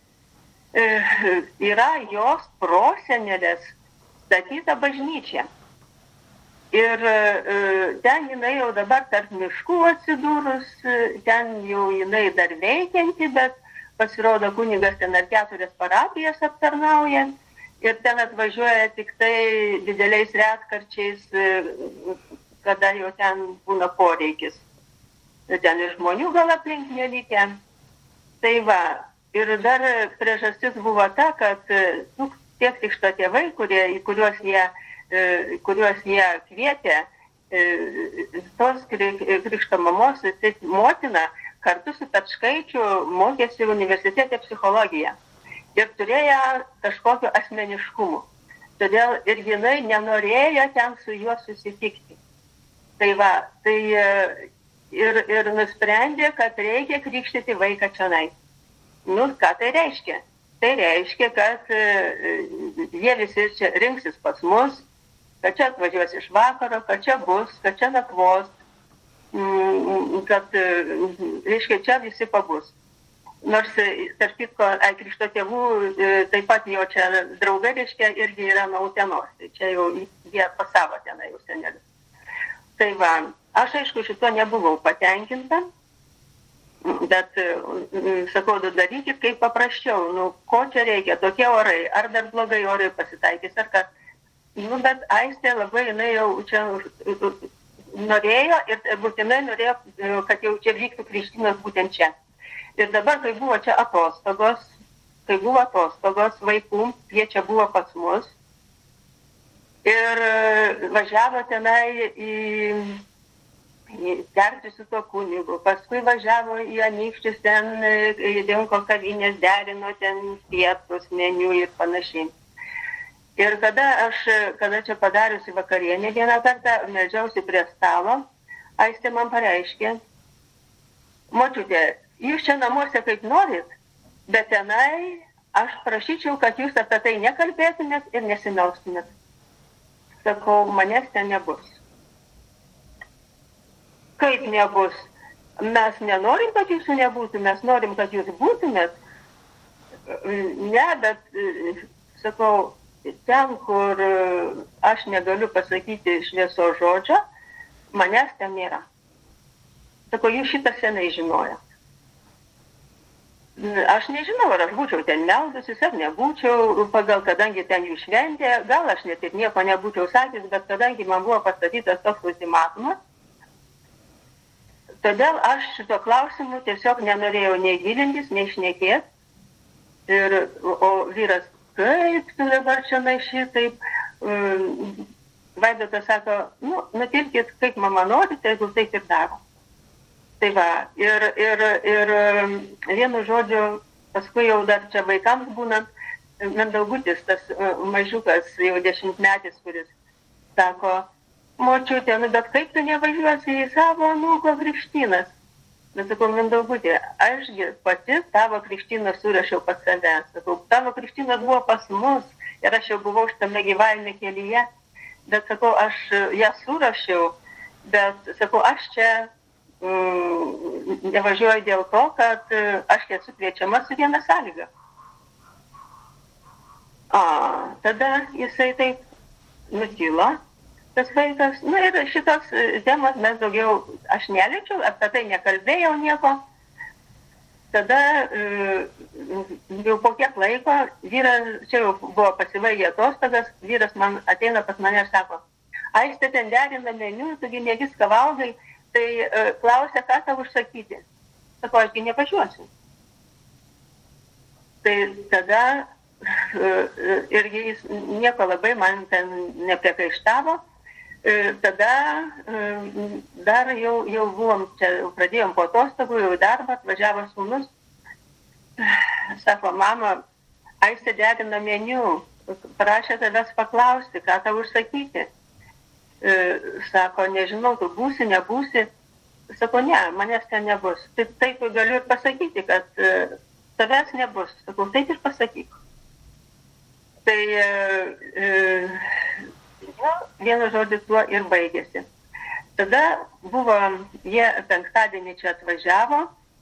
Yra jos prosenelės statyta bažnyčia. Ir ten jinai jau dabar tarp miškų atsidūrus, ten jau jinai dar veikianti, bet pasirodo kunigas ten ar 4 parapijas aptarnauja. ir ten atvažiuoja tik tai dideliais retkarčiais, kada jau ten būna poreikis. Ten ir žmonių gal aplink nelikę. Tai va, ir dar priežastis buvo ta, kad tie krikšto tėvai, kuriuos jie kvietė, tos krikšto mamos, motina, kartu su Tačkaičiu mokėsi universitete psichologiją ir turėjo kažkokio asmeniškumo. Todėl ir jinai nenorėjo ten su juo susitikti. Tai va, tai ir nusprendė, kad reikia krikštyti vaiką čionai. Ką tai reiškia? Tai reiškia, kad jie visi čia rinksis pas mus, kad čia atvažiuos iš vakaro, kad čia bus, kad čia nakvos, kad, reiškia, čia visi pabus. Nors, tarp kitko, krikšto tėvų taip pat jo čia draugai, reiškia, irgi yra nuo Utenos. Tai čia jau jie pasavo tenai jau senelius. Tai va, aš aišku šito nebuvau patenkinta, bet, sakau, darykit kaip paprasčiau. Ko čia reikia, tokie orai, ar dar blogai orai pasitaikys, ar kas. Bet Aistė labai, jinai jau čia norėjo ir būtinai norėjo, kad jau čia vyktų krikštynos būtent čia. Ir dabar, kai buvo čia atostogos, vaikų, jie čia buvo pas mus ir važiavo tenai į terti su tuo kunigu, paskui važiavo į Anykščius, ten rinko kavinės, derino ten pietus, meniu ir panašiai. Ir kada čia padariusi vakarienę vieną kartą, meldžiausi prie stalo, Aistė man pareiškė: močiutė, jūs čia namuose kaip norit, bet tenai aš prašyčiau, kad jūs apie tai nekalbėtumėt ir nesimelstumėt. Sakau, manęs ten nebus. Kaip nebus? Mes nenorim, kad jūsų nebūtų, mes norim, kad jūs būtumėt. Ne, bet, sakau, ten, kur aš negaliu pasakyti šviesos žodžio, manęs ten nėra. Sakau, jūs šitą senai žinojat. Aš nežinau, ar aš būčiau ten meldusis, ar nebūčiau, kadangi ten jų šventė, gal aš net ir nieko nebūčiau sakęs, bet kadangi man buvo pastatytas toks ultimatumas, todėl aš šito klausimu tiesiog nenorėjau nei gilintis, nei šnekėti. O vyras, kaip tu dabar čia šitaip, Vaidotas sako, nutilkit, kaip mama nori, tai jeigu taip ir daro. Tai va, ir vienu žodžiu, paskui jau dar čia vaikams būnant, Mindaugutis, tas mažiukas, jau 10-metis, kuris sako, močiutė, bet kaip tu nevažiuosi į savo anūko krikštynas? Bet sakau, Mindaugutė, ašgi pati tavo krikštyną surašiau pas save. Sakau, tavo krikštynas buvo pas mus ir aš jau buvau šitame gyvavime kelyje. Bet sakau, aš ją surašiau, bet sakau, aš čia nevažiuoju dėl to, kad aš esu kviečiama su viena sąlyga. Tada jisai taip nutilo, tas vaikas. Ir šitos temos mes daugiau, aš neliečiau, apie tai nekalbėjau nieko. Tada jau po kiek laiko, vyras, čia jau buvo pasibaigę atostogas, vyras man ateina pas mane ir sako, Aistė ten derina meniu, tugi ne viską valgai. Tai klausia, ką tau užsakyti. Sakau, ašgi nevažiuosiu. Tai tada irgi jis nieko labai man ten nepriekaištavo. Tada dar jau buvom čia, pradėjom po atostogų, jau darbą, atvažiavo sūnus. Sako, mama, Aistė derina meniu, prašė tavęs paklausti, ką tau užsakyti. Sako, nežinau, tu būsi, nebūsi. Sako, ne, manęs ten nebus. Taip galiu ir pasakyti, kad tavęs nebus. Sakau, taip ir pasakyk. Tai vienu žodžiu tuo ir baigėsi. Tada buvo, jie penktadienį čia atvažiavo.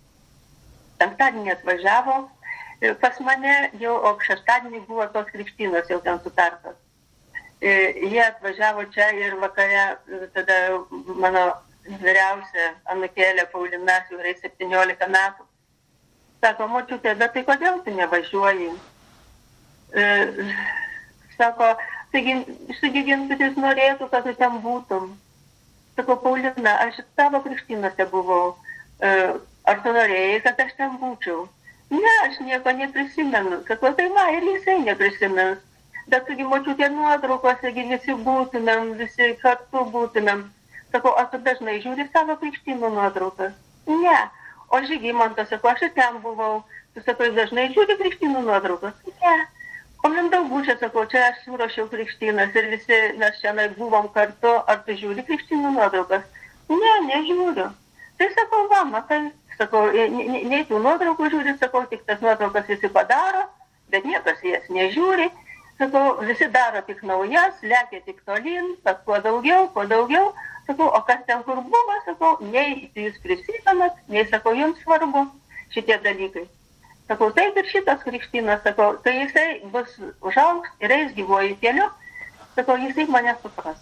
Pas mane jau, o šeštadienį buvo tos krikštynos jau ten sutartos. Jie atvažiavo čia ir vakare, tada mano vyriausia anūkėlė Paulina, jau yra 17 metų. Sako, močiutė, bet tai kodėl tu nevažiuoji? Sako, taigi Gintutis norėtų, kad tu ten būtum. Sako, Paulina, aš tavo krikštynose buvau. Ar tu norėjai, kad aš ten būčiau? Ne, aš nieko neprisimenu. Sako, tai va, ir jisai neprisimens. Bet taigi močiutė nuotraukose, visi būtumėm, visi kartu būtumėm. Sako, ar tu dažnai žiūri savo krikštynų nuotraukas? Ne. O Žygimantas, sako, aš ir ten buvau. Tu sako, dažnai žiūri krikštynų nuotraukas? Ne. O Mindaugučia, sako, čia aš suruošiau krikštynas ir visi mes šiandien buvom kartu. Ar tu žiūri krikštynų nuotraukas? Ne, nežiūriu. Tai sakau, va, matai, sakau, nei tų nuotraukų žiūri, sakau, tik tas nuotraukas visi padaro, bet niekas jas nežiūri. Sakau, visi daro tik naujas, lekia tik tolyn, kad kuo daugiau. Sakau, o kas ten kur buvo, sakau, nei jūs prisimenat, nei, sakau, jums svarbu šitie dalykai. Sakau, taip ir šitas krikštynas, sakau, kai jisai bus užaugs ir eis gyvuoju keliu, sakau, jisai mane supras.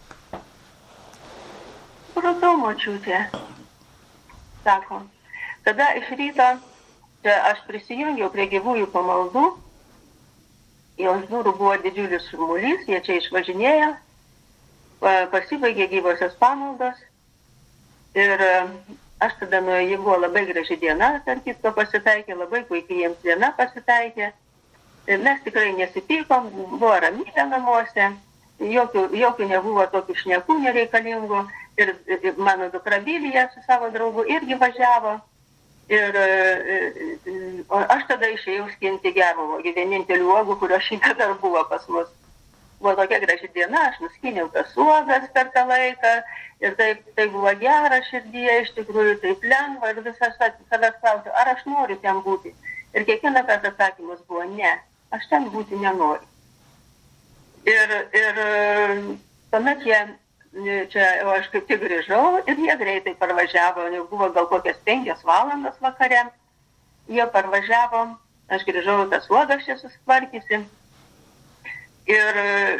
Supratau, močiutė. Sako, tada iš ryto aš prisijungiau prie gyvųjų pamaldų. Jau už durų buvo didžiulis šurmulys, jie čia išvažinėjo, pasibaigė gyvosios pamaldos ir aš tada nuėjau, buvo labai graži diena, tarp kitko pasitaikė, labai puikiai jiems diena pasitaikė. Mes tikrai nesipykom, buvo ramybė namuose, jokių nebuvo tokių šnekų nereikalingų ir mano dukra Vilija su savo draugu irgi važiavo. Ir aš tada išėjau skinti gervuogų, vienintelių uogų, kurio šiandien dar buvo pas mus. Buvo tokia graži diena, aš nuskiniau tas uogas per tą laiką ir tai buvo gera širdyje, iš tikrųjų taip lengva ir visą savęs klausiau, ar aš noriu ten būti. Ir kiekvieną kartą atsakymas buvo, ne, aš ten būti nenoriu. Ir tuomet čia aš kaip tik grįžau ir jie greitai parvažiavo, jau buvo gal kokias 5 valandas vakare, jie parvažiavo, aš grįžau tas uogas čia susitvarkysi ir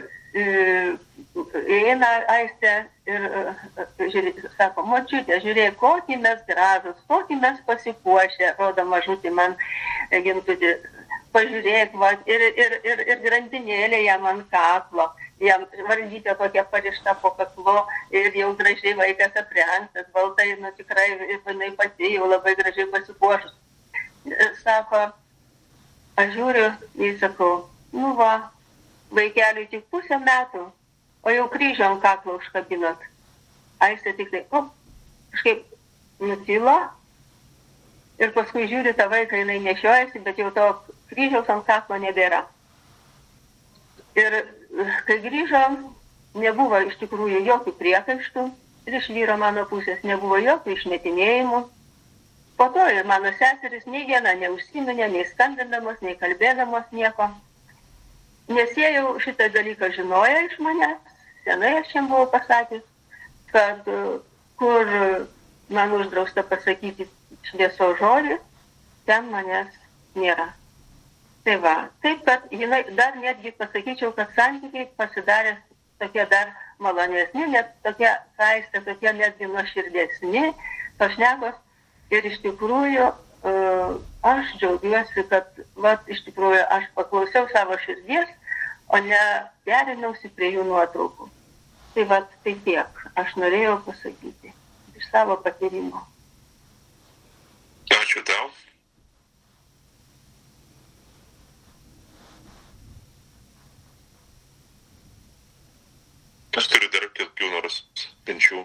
eina Aistė ir sako, močiutė, žiūrėk, kokį mes gražus, kokį mes pasipuošę, rodo mažutį man Gintutį, pažiūrėk, va, ir grandinėlė jam ant kaklo. Jam vardytė tokia parišta po kaklu ir jau gražiai vaikas aprengtas, baltai, tikrai jinai pati jau labai gražiai pasipuošus. Sako, aš žiūriu, jis sakau, nu va, vaikeliui tik 1,5 metų, o jau kryžių ant kaklo užkabinot. Aistė tik tai, kažkaip nutilo ir paskui žiūri tą vaiką, jinai nešiojasi, bet jau to kryžiaus ant kaklo nebėra. Ir kai grįžom, nebuvo iš tikrųjų jokių priekaištų ir iš vyro mano pusės nebuvo jokių išmetinėjimų. Po to ir mano seseris nei viena neužsiminė, nei skambindamos, nei kalbėdamos nieko. Nes jie jau šitą dalyką žinojo iš manęs, senai aš jiems buvau pasakęs, kad kur man uždrausta pasakyti šviesos žodį, ten manęs nėra. Tai va, taip, kad jinai dar netgi pasakyčiau, kad santykiai pasidarė tokie dar malonesni, net tokie Aistė, tokie netgi nuoširdesni, tos šnekos. Ir iš tikrųjų aš džiaugiuosi, kad iš tikrųjų aš paklausiau savo širdies, o ne derinausi prie jų nuotraukų. Tai tai tiek aš norėjau pasakyti iš savo patyrimo. Ačiū tau. Aš turiu dar kokių nors minčių.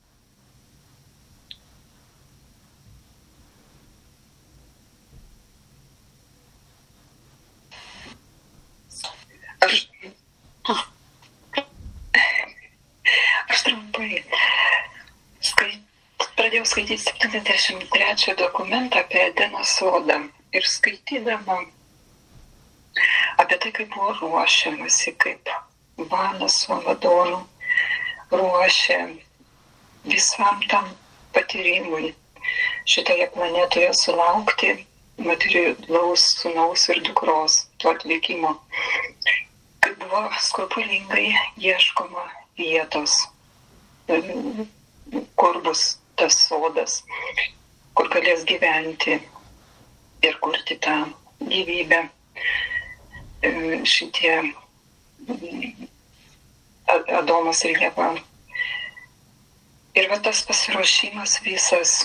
Aš trumpai pradėjau skaityti 73 dokumentą apie Edeno sodą ir skaitydama apie tai, kaip buvo ruošiamasi, kaip Vanas su Vadonu ruošė visam tam patyrimui šitoje planetoje sulaukti materialaus sūnaus ir dukros to atvykimo. Kaip buvo skrupulingai ieškoma vietos, kur bus tas sodas, kur galės gyventi ir kurti tą gyvybę šitie Adomas ir Ieva. Ir va tas pasiruošimas visas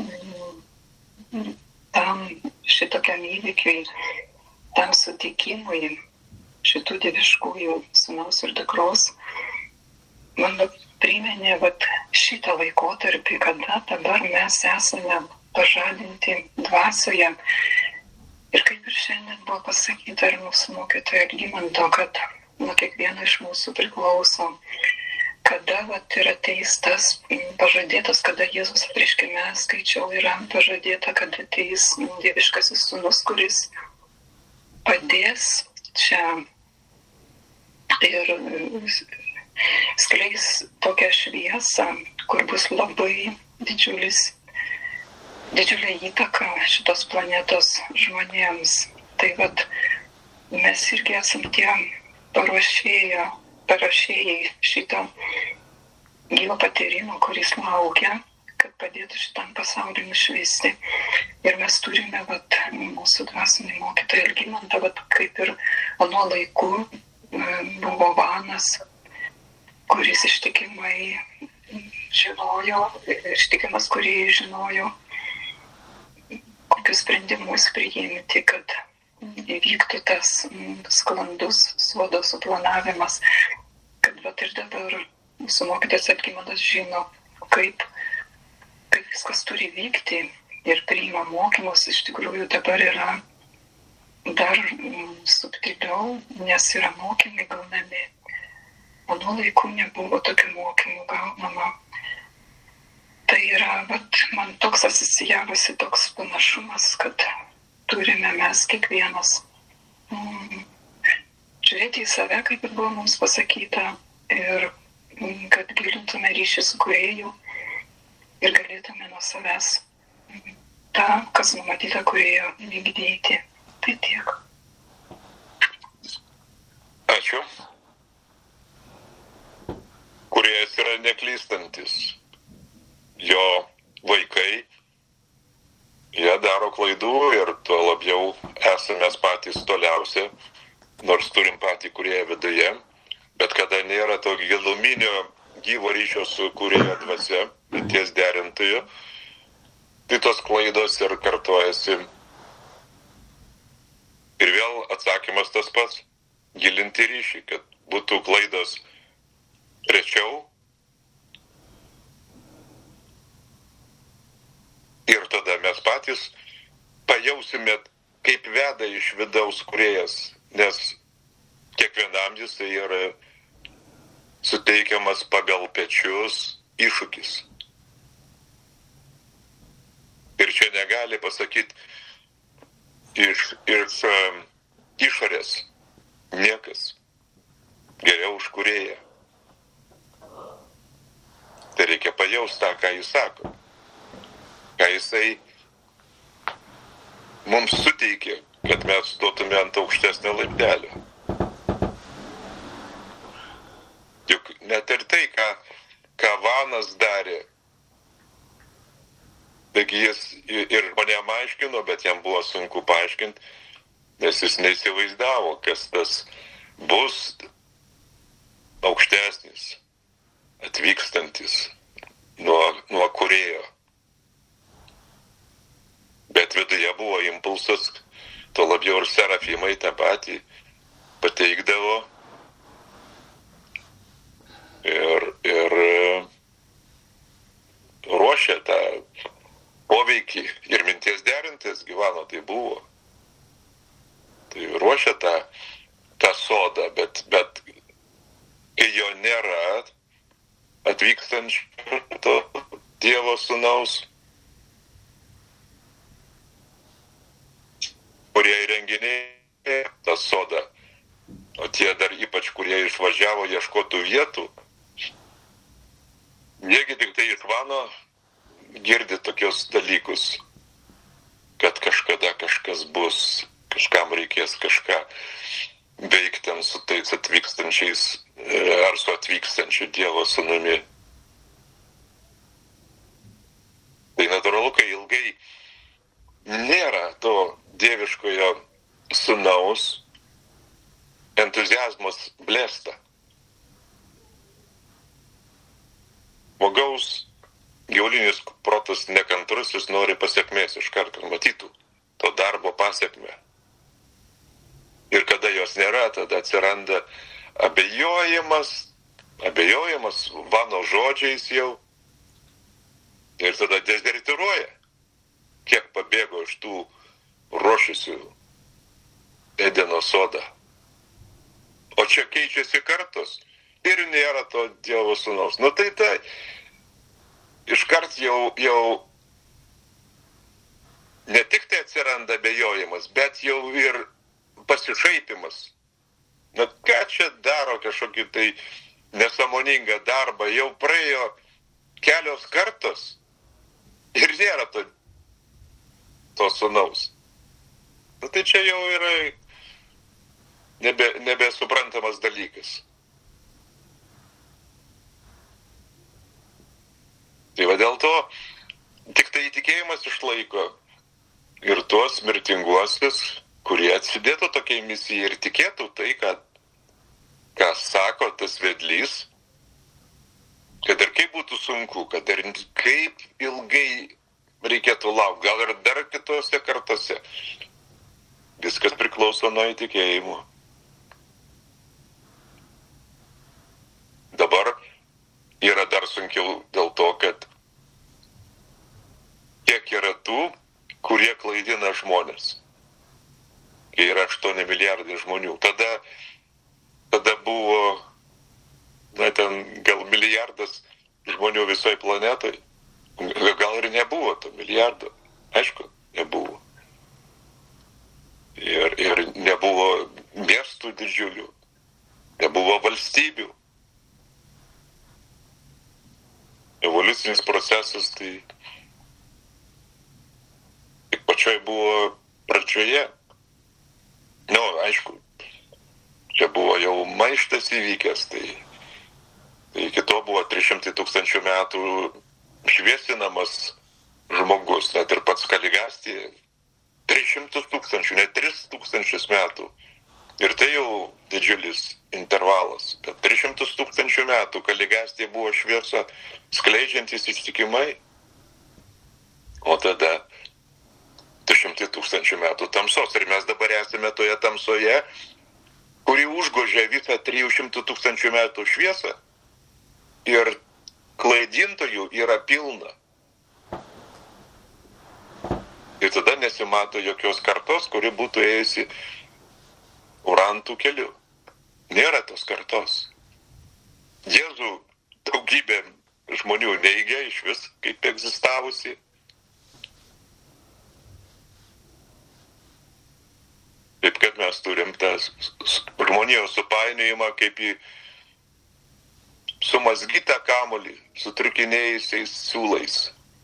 tam šitokiam įvykiui, tam sutikimui šitų dieviškųjų sūnaus ir dukros, man priminė šitą laikotarpį, kada dabar mes esame pažadinti dvasioje. Ir kaip ir šiandien buvo pasakyta ir mūsų mokytojo Algimanto, kad nuo kiekvieno iš mūsų priklauso, kada ir ateis tas pažadėtas, kada Jėzus apreiškime skaičiau yra pažadėta, kad ateis dieviškasis sūnus, kuris padės čia ir skleis tokią šviesą, kur bus labai didžiulė įtaka šitos planetos žmonėms. Tai mes irgi esam tie paruošėjai šito gyvo patyrimo, kuris laukia, kad padėtų šitam pasauliui nušviesti. Ir mes turime mūsų dvasinį mokytoją Algimantą, kaip ir anuo laiku buvo Vanas, kuris ištikimas, kurį žinojo, kokius sprendimus priimti, kad įvyktų tas sklandus sodo suplanavimas, kad ir dabar mūsų mokytojas Algimantas žino, kaip viskas turi vykti ir priima mokymus. Iš tikrųjų dabar yra dar subtiliau, nes yra mokymai gaunami. O nuo laikų nebuvo tokių mokymų gaunama. Tai yra, man toks asocijavusi toks panašumas, kad turime mes kiekvienas žiūrėti į save, kaip ir buvo mums pasakyta, ir kad gilintume ryšį su Kūrėju ir galėtume nuo savęs tą, kas numatyta Kūrėjo, vykdyti. Tai tiek. Ačiū. Kūrėjas yra neklystantis. Jo vaikai, jie daro klaidų ir tuo labiau esame patys toliausia, nors turim patį Kūrėją viduje, bet kada nėra to giluminio gyvo ryšio su Kūrėjo dvasia, ties derintojo, tai tos klaidos ir kartojasi. Ir vėl atsakymas tas pats - gilinti ryšį, kad būtų klaidos rečiau. Ir tada mes patys pajausime, kaip veda iš vidaus Kūrėjas, nes kiekvienam jisai yra suteikiamas pagal pečius iššūkis. Ir čia negali pasakyti iš išorės niekas geriau už Kūrėją. Tai reikia pajausti tą, ką jis sako. Ką jisai mums suteikė, kad mes stotume ant aukštesnio laiptelio. Juk net ir tai, ką Vanas darė, taigi jis ir žmonėm aiškino, bet jam buvo sunku paaiškinti, nes jis neįsivaizdavo, kas tas bus aukštesnis, atvykstantis nuo Kūrėjo. Bet viduje buvo impulsas, to labiau ir serafimai tą patį pateikdavo ir ruošė tą poveikį ir minties derintis gyveno, tai buvo. Tai ruošia tą sodą, bet kai jo nėra atvykstančio to Dievo sūnaus, kurie įrenginiai tą sodą, o tie dar ypač, kurie išvažiavo ieškotų vietų, jiegi tik tai iš Vano girdi tokius dalykus, kad kažkada kažkas bus, kažkam reikės kažką veikti su tais atvykstančiais ar su atvykstančiu Dievo sūnumi. Tai natūralu, kai ilgai nėra to dieviškojo sūnaus, entuziazmas blėsta. Žmogaus gyvulinis protas nekantrus, jis nori pasiekmės iš karto, matytų to darbo pasiekmę. Ir kada jos nėra, tada atsiranda abejojimas mano žodžiais jau. Ir tada dezertiruoja, kiek pabėgo iš tų ruošusių Edeno sodą. O čia keičiasi kartos ir nėra to Dievo sūnaus. Nu tai iškart jau ne tik tai atsiranda abejojimas, bet jau ir pasišaipimas. Na ką čia daro kažkokį tai nesąmoningą darbą, jau praėjo kelios kartos ir nėra to sūnaus. Na tai čia jau yra nebesuprantamas dalykas. Tai va dėl to tik tai tikėjimas išlaiko ir tuos mirtinguosius, kurie atsidėtų tokiai misijai ir tikėtų tai, ką sako tas vedlys, kad ir kaip būtų sunku, kad ir kaip ilgai reikėtų laukti, gal ir dar kitose kartose. Viskas priklauso nuo įtikėjimo. Dabar yra dar sunkiau dėl to, kad kiek yra tų, kurie klaidina žmonės. Kai yra 8 milijardai žmonių. Tada buvo, ten gal milijardas žmonių visoje planetoje. Gal ir nebuvo to milijardo. Aišku, nebuvo. Ir nebuvo miestų didžiulių. Nebuvo valstybių. Evoliucinis procesas tai tik pačioj buvo pradžioje. Aišku, čia buvo jau maištas įvykęs, tai iki to buvo 300 000 metų šviesinamas žmogus, net ir pats Kaligastija 300 000, net 3000 metų. Ir tai jau didžiulis intervalas. Bet 300 000 metų Kaligastija buvo šviesa skleidžiantis ištikimai, o tada 200 000 metų tamsos. Ir mes dabar esame toje tamsoje, kuri užgožia visą 300 000 metų šviesą. Ir klaidintojų yra pilna. Ir tada nesimato jokios kartos, kuri būtų ėjusi urantų keliu. Nėra tos kartos. Jėzų daugybė žmonių neigia iš vis kaip egzistavusi. Taip, kad mes turim tą žmonijos supainiojimą kaip į sumazgytą kamuolį su trukinėjusiais siūlais.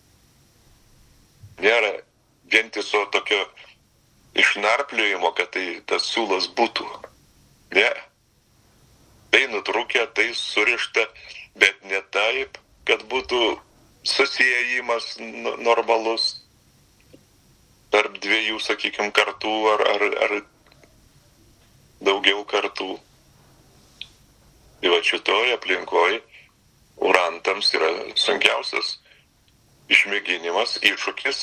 Nėra vientiso tokio išnarpliojimo, kad tas siūlas būtų. Ne. Tai nutrūkę, tai surišta, bet ne taip, kad būtų susiejimas normalus tarp dviejų, sakykime, kartų ar daugiau kartų. Tai va šitoje aplinkoje urantams yra sunkiausias išmėginimas, iššūkis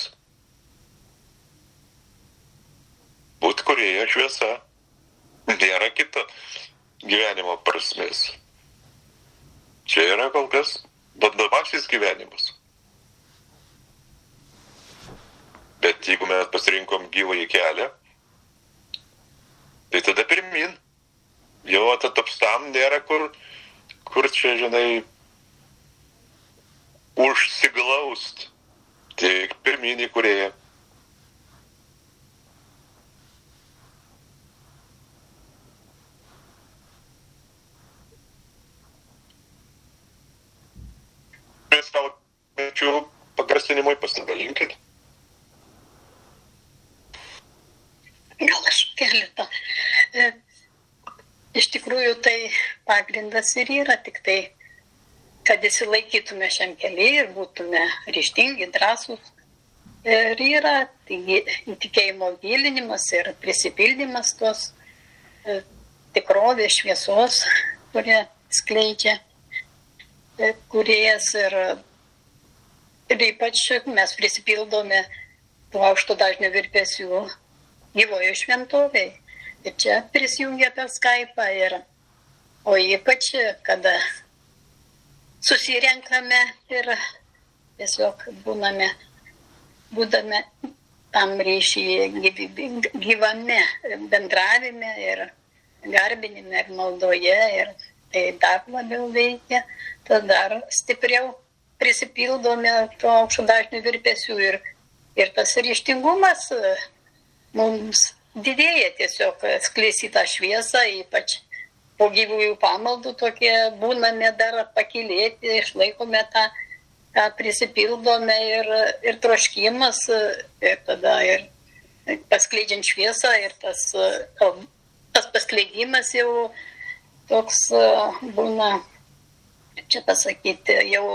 būt kurioje šviesa. Nėra kito gyvenimo prasmės. Čia yra kol kas bandomasis gyvenimas. Bet jeigu mes pasirinkom gyvąjį kelią, tai tada pirmin. Jau atapstam nėra kur čia, žinai, užsiglaust. Tik pirmin į Kūrėją. Mes savo minčių pagarsinimui pasidalinkit. Gal aš keletą. Iš tikrųjų tai pagrindas ir yra tik tai, kad įsilaikytume šiam keliui ir būtume ryžtingi, drąsūs. Ir yra tikėjimo gilinimas ir prisipildymas tos tikrovės šviesos, kurią skleidžia kūrėjas ir ypač mes prisipildome tų aukšto dažnio virpesių gyvojo šventovėj. Ir čia prisijungia per Skype'ą o ypač, kada susirenkame ir tiesiog būdame tam ryšyje gyvame bendravime ir garbinime ir maldoje ir tai dar labiau veikia, tada dar stipriau prisipildome to aukšto dažnių virpesių ir tas ryžtingumas mums didėja tiesiog skleisti tą šviesą, ypač po gyvųjų pamaldų tokie būname dar pakylėti, išlaikome tą prisipildome ir troškimas, ir tada ir paskleidžiant šviesą ir tas paskleidimas jau toks būna, čia pasakyti, jau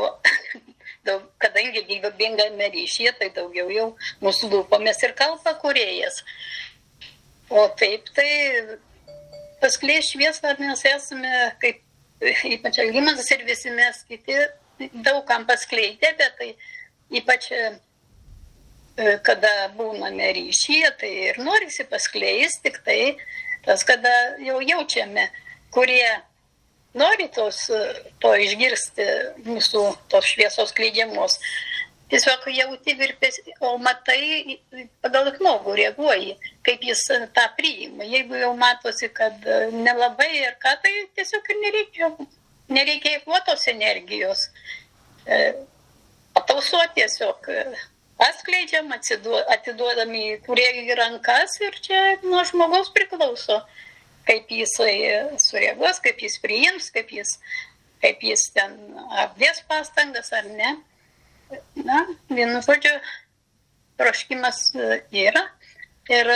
kadangi gyvybingame ryšyje, tai daugiau jau mūsų lūpomis ir kalba kūrėjas. O taip, tai paskleis šviesą mes esame, kaip ypač Algimantas ir visi mes kiti, daug kam paskleidė, bet tai ypač kada būname ryšyje, tai ir norisi paskleisti, tik tai tas, kada jau jaučiame, kurie nori to išgirsti mūsų tos šviesos skleidžiamos. Tiesiog jauti virpesį, o matai, pagal žmogų reaguoji, kaip jis tą priima. Jeigu jau matosi, kad nelabai ir ką, tai tiesiog ir nereikia eikvotos energijos. Patausuoti tiesiog atskleidžiam, atiduodami kūrėjui rankas ir čia nuo žmogaus priklauso, kaip jisai sureaguos, kaip jis priims, kaip jis ten apdės pastangas ar ne. Na, vienu žodžiu, troškimas yra ir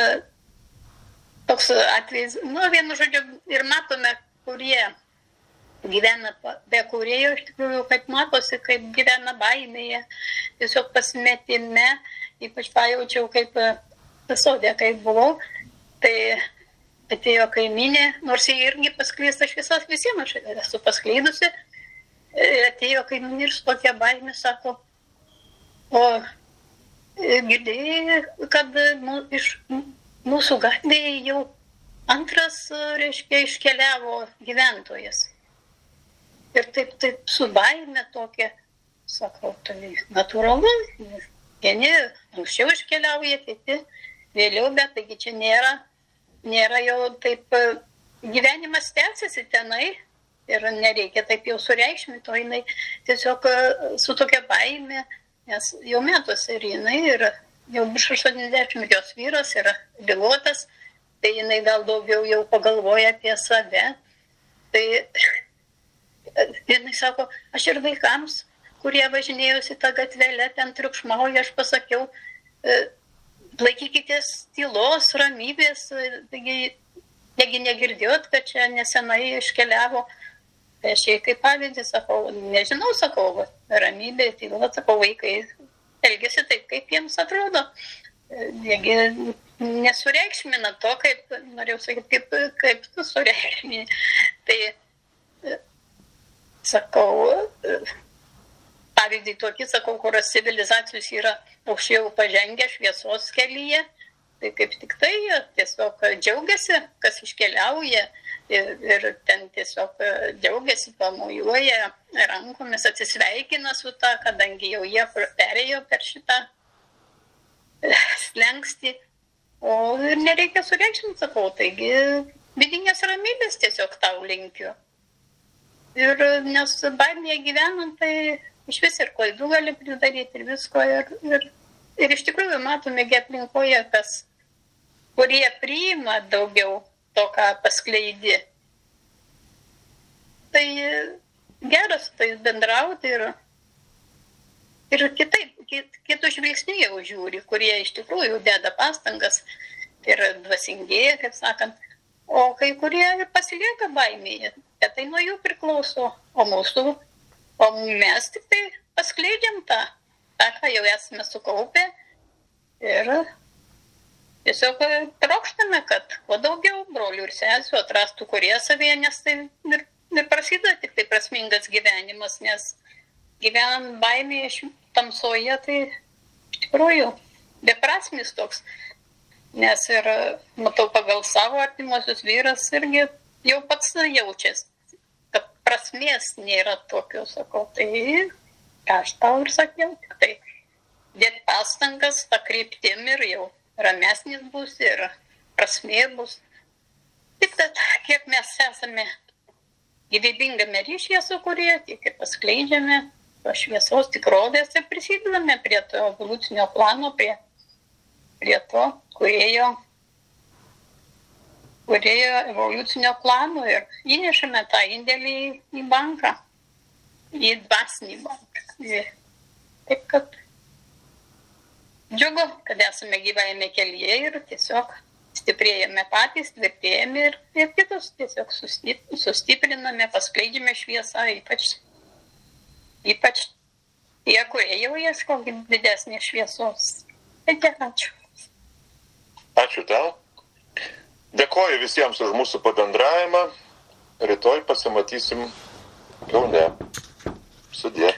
toks atvejis, vienu žodžiu, ir matome, kurie gyvena be kūrėjo, iš tikrųjų, kad matosi, kaip gyvena baimėje, tiesiog pasimetime, ypač pajaučiau, kaip sodė, kai buvau, tai atėjo kaiminė, nors jie irgi paskleista šviesas visiems, aš esu paskleidusi, atėjo kaiminė ir su tokia baimė, sako, o girdėjai, kad iš mūsų gatvėje jau antras, reiškia, iškeliavo gyventojas. Ir taip su baime tokia, sakau, tai natūralu, vieni anksčiau iškeliauja, kiti vėliau, bet taigi čia nėra jau taip, gyvenimas tęsiasi tenai ir nereikia taip jau sureikšminti, o jinai tiesiog su tokia baime, nes jau metuose ir jinai ir jau virš 80 jos vyras yra ligotas, tai jinai gal daugiau jau pagalvoja apie save. Tai jinai sako, aš ir vaikams, kurie važinėjosi tą gatvelę, ten triukšmauja, aš pasakiau, laikykitės tylos, ramybės, taigi, negi negirdėjot, kad čia nesenai iškeliavo. Aš jai kaip pavyzdį sakau, nežinau, sakau, ramybė, tyla, sakau, vaikai elgesi taip, kaip jiems atrodo. Negi nesureikšmina to, kaip, norėjau sakyti, kaip tu sureikšmini. Tai sakau, pavyzdį tokį, sakau, kur civilizacijos yra aukščiau pažengę šviesos kelyje, tai kaip tik tai tiesiog džiaugiasi, kas iškeliauja ir ten tiesiog džiaugiasi, pamojuoja rankomis, atsisveikina su ta, kadangi jau jie perėjo per šitą slengstį, o nereikia sureikšminti, sakau, taigi vidinės ramybės tiesiog tau linkiu. Ir nes baimėje gyvenant, tai iš vis ir klaidų gali pridaryti ir visko. Ir iš tikrųjų matome aplinkoje, kurie priima daugiau to, ką paskleidi. Tai geras tai bendrauti ir kitaip, kitų žvilgsnių jau žiūri, kurie iš tikrųjų deda pastangas ir dvasingėja, kaip sakant. O kai kurie pasilieka baimėje, bet tai nuo jų priklauso, o mes tik tai paskleidžiam tą, ką jau esame sukaupę ir tiesiog trokštame, kad kuo daugiau brolių ir sesių atrastų kurie savyje, nes tai ir prasideda tik tai prasmingas gyvenimas, nes gyvenant baimėje tamsoje, tai iš tikrųjų beprasmis toks. Nes ir matau pagal savo artimuosius vyras irgi jau pats jaučiasi, kad prasmės nėra tokio, sakau, tai ką aš tau ir sakiau, tai dėt pastangas tą kryptim ir jau ramesnis bus ir prasmė bus. Tik tad, kiek mes esame gyvybingame ryšyje su kurie, tiek ir paskleidžiame to šviesos tikrovės ir prisidedame prie to evoliucinio plano, prie to kūrėjo evoliucinio plano ir įnešame tą indėlį į banką, į dvasinį banką. Taip kad džiugu, kad esame gyvajame kelyje ir tiesiog stiprėjame patys, tvirtėjame ir kitus tiesiog sustipriname, paskleidžiame šviesą, ypač tie, kurie jau ieško didesnės šviesos. Tai tiek, ačiū. Ačiū tau. Dėkoju visiems už mūsų pabendravimą. Rytoj pasimatysim Kaune. Sudie.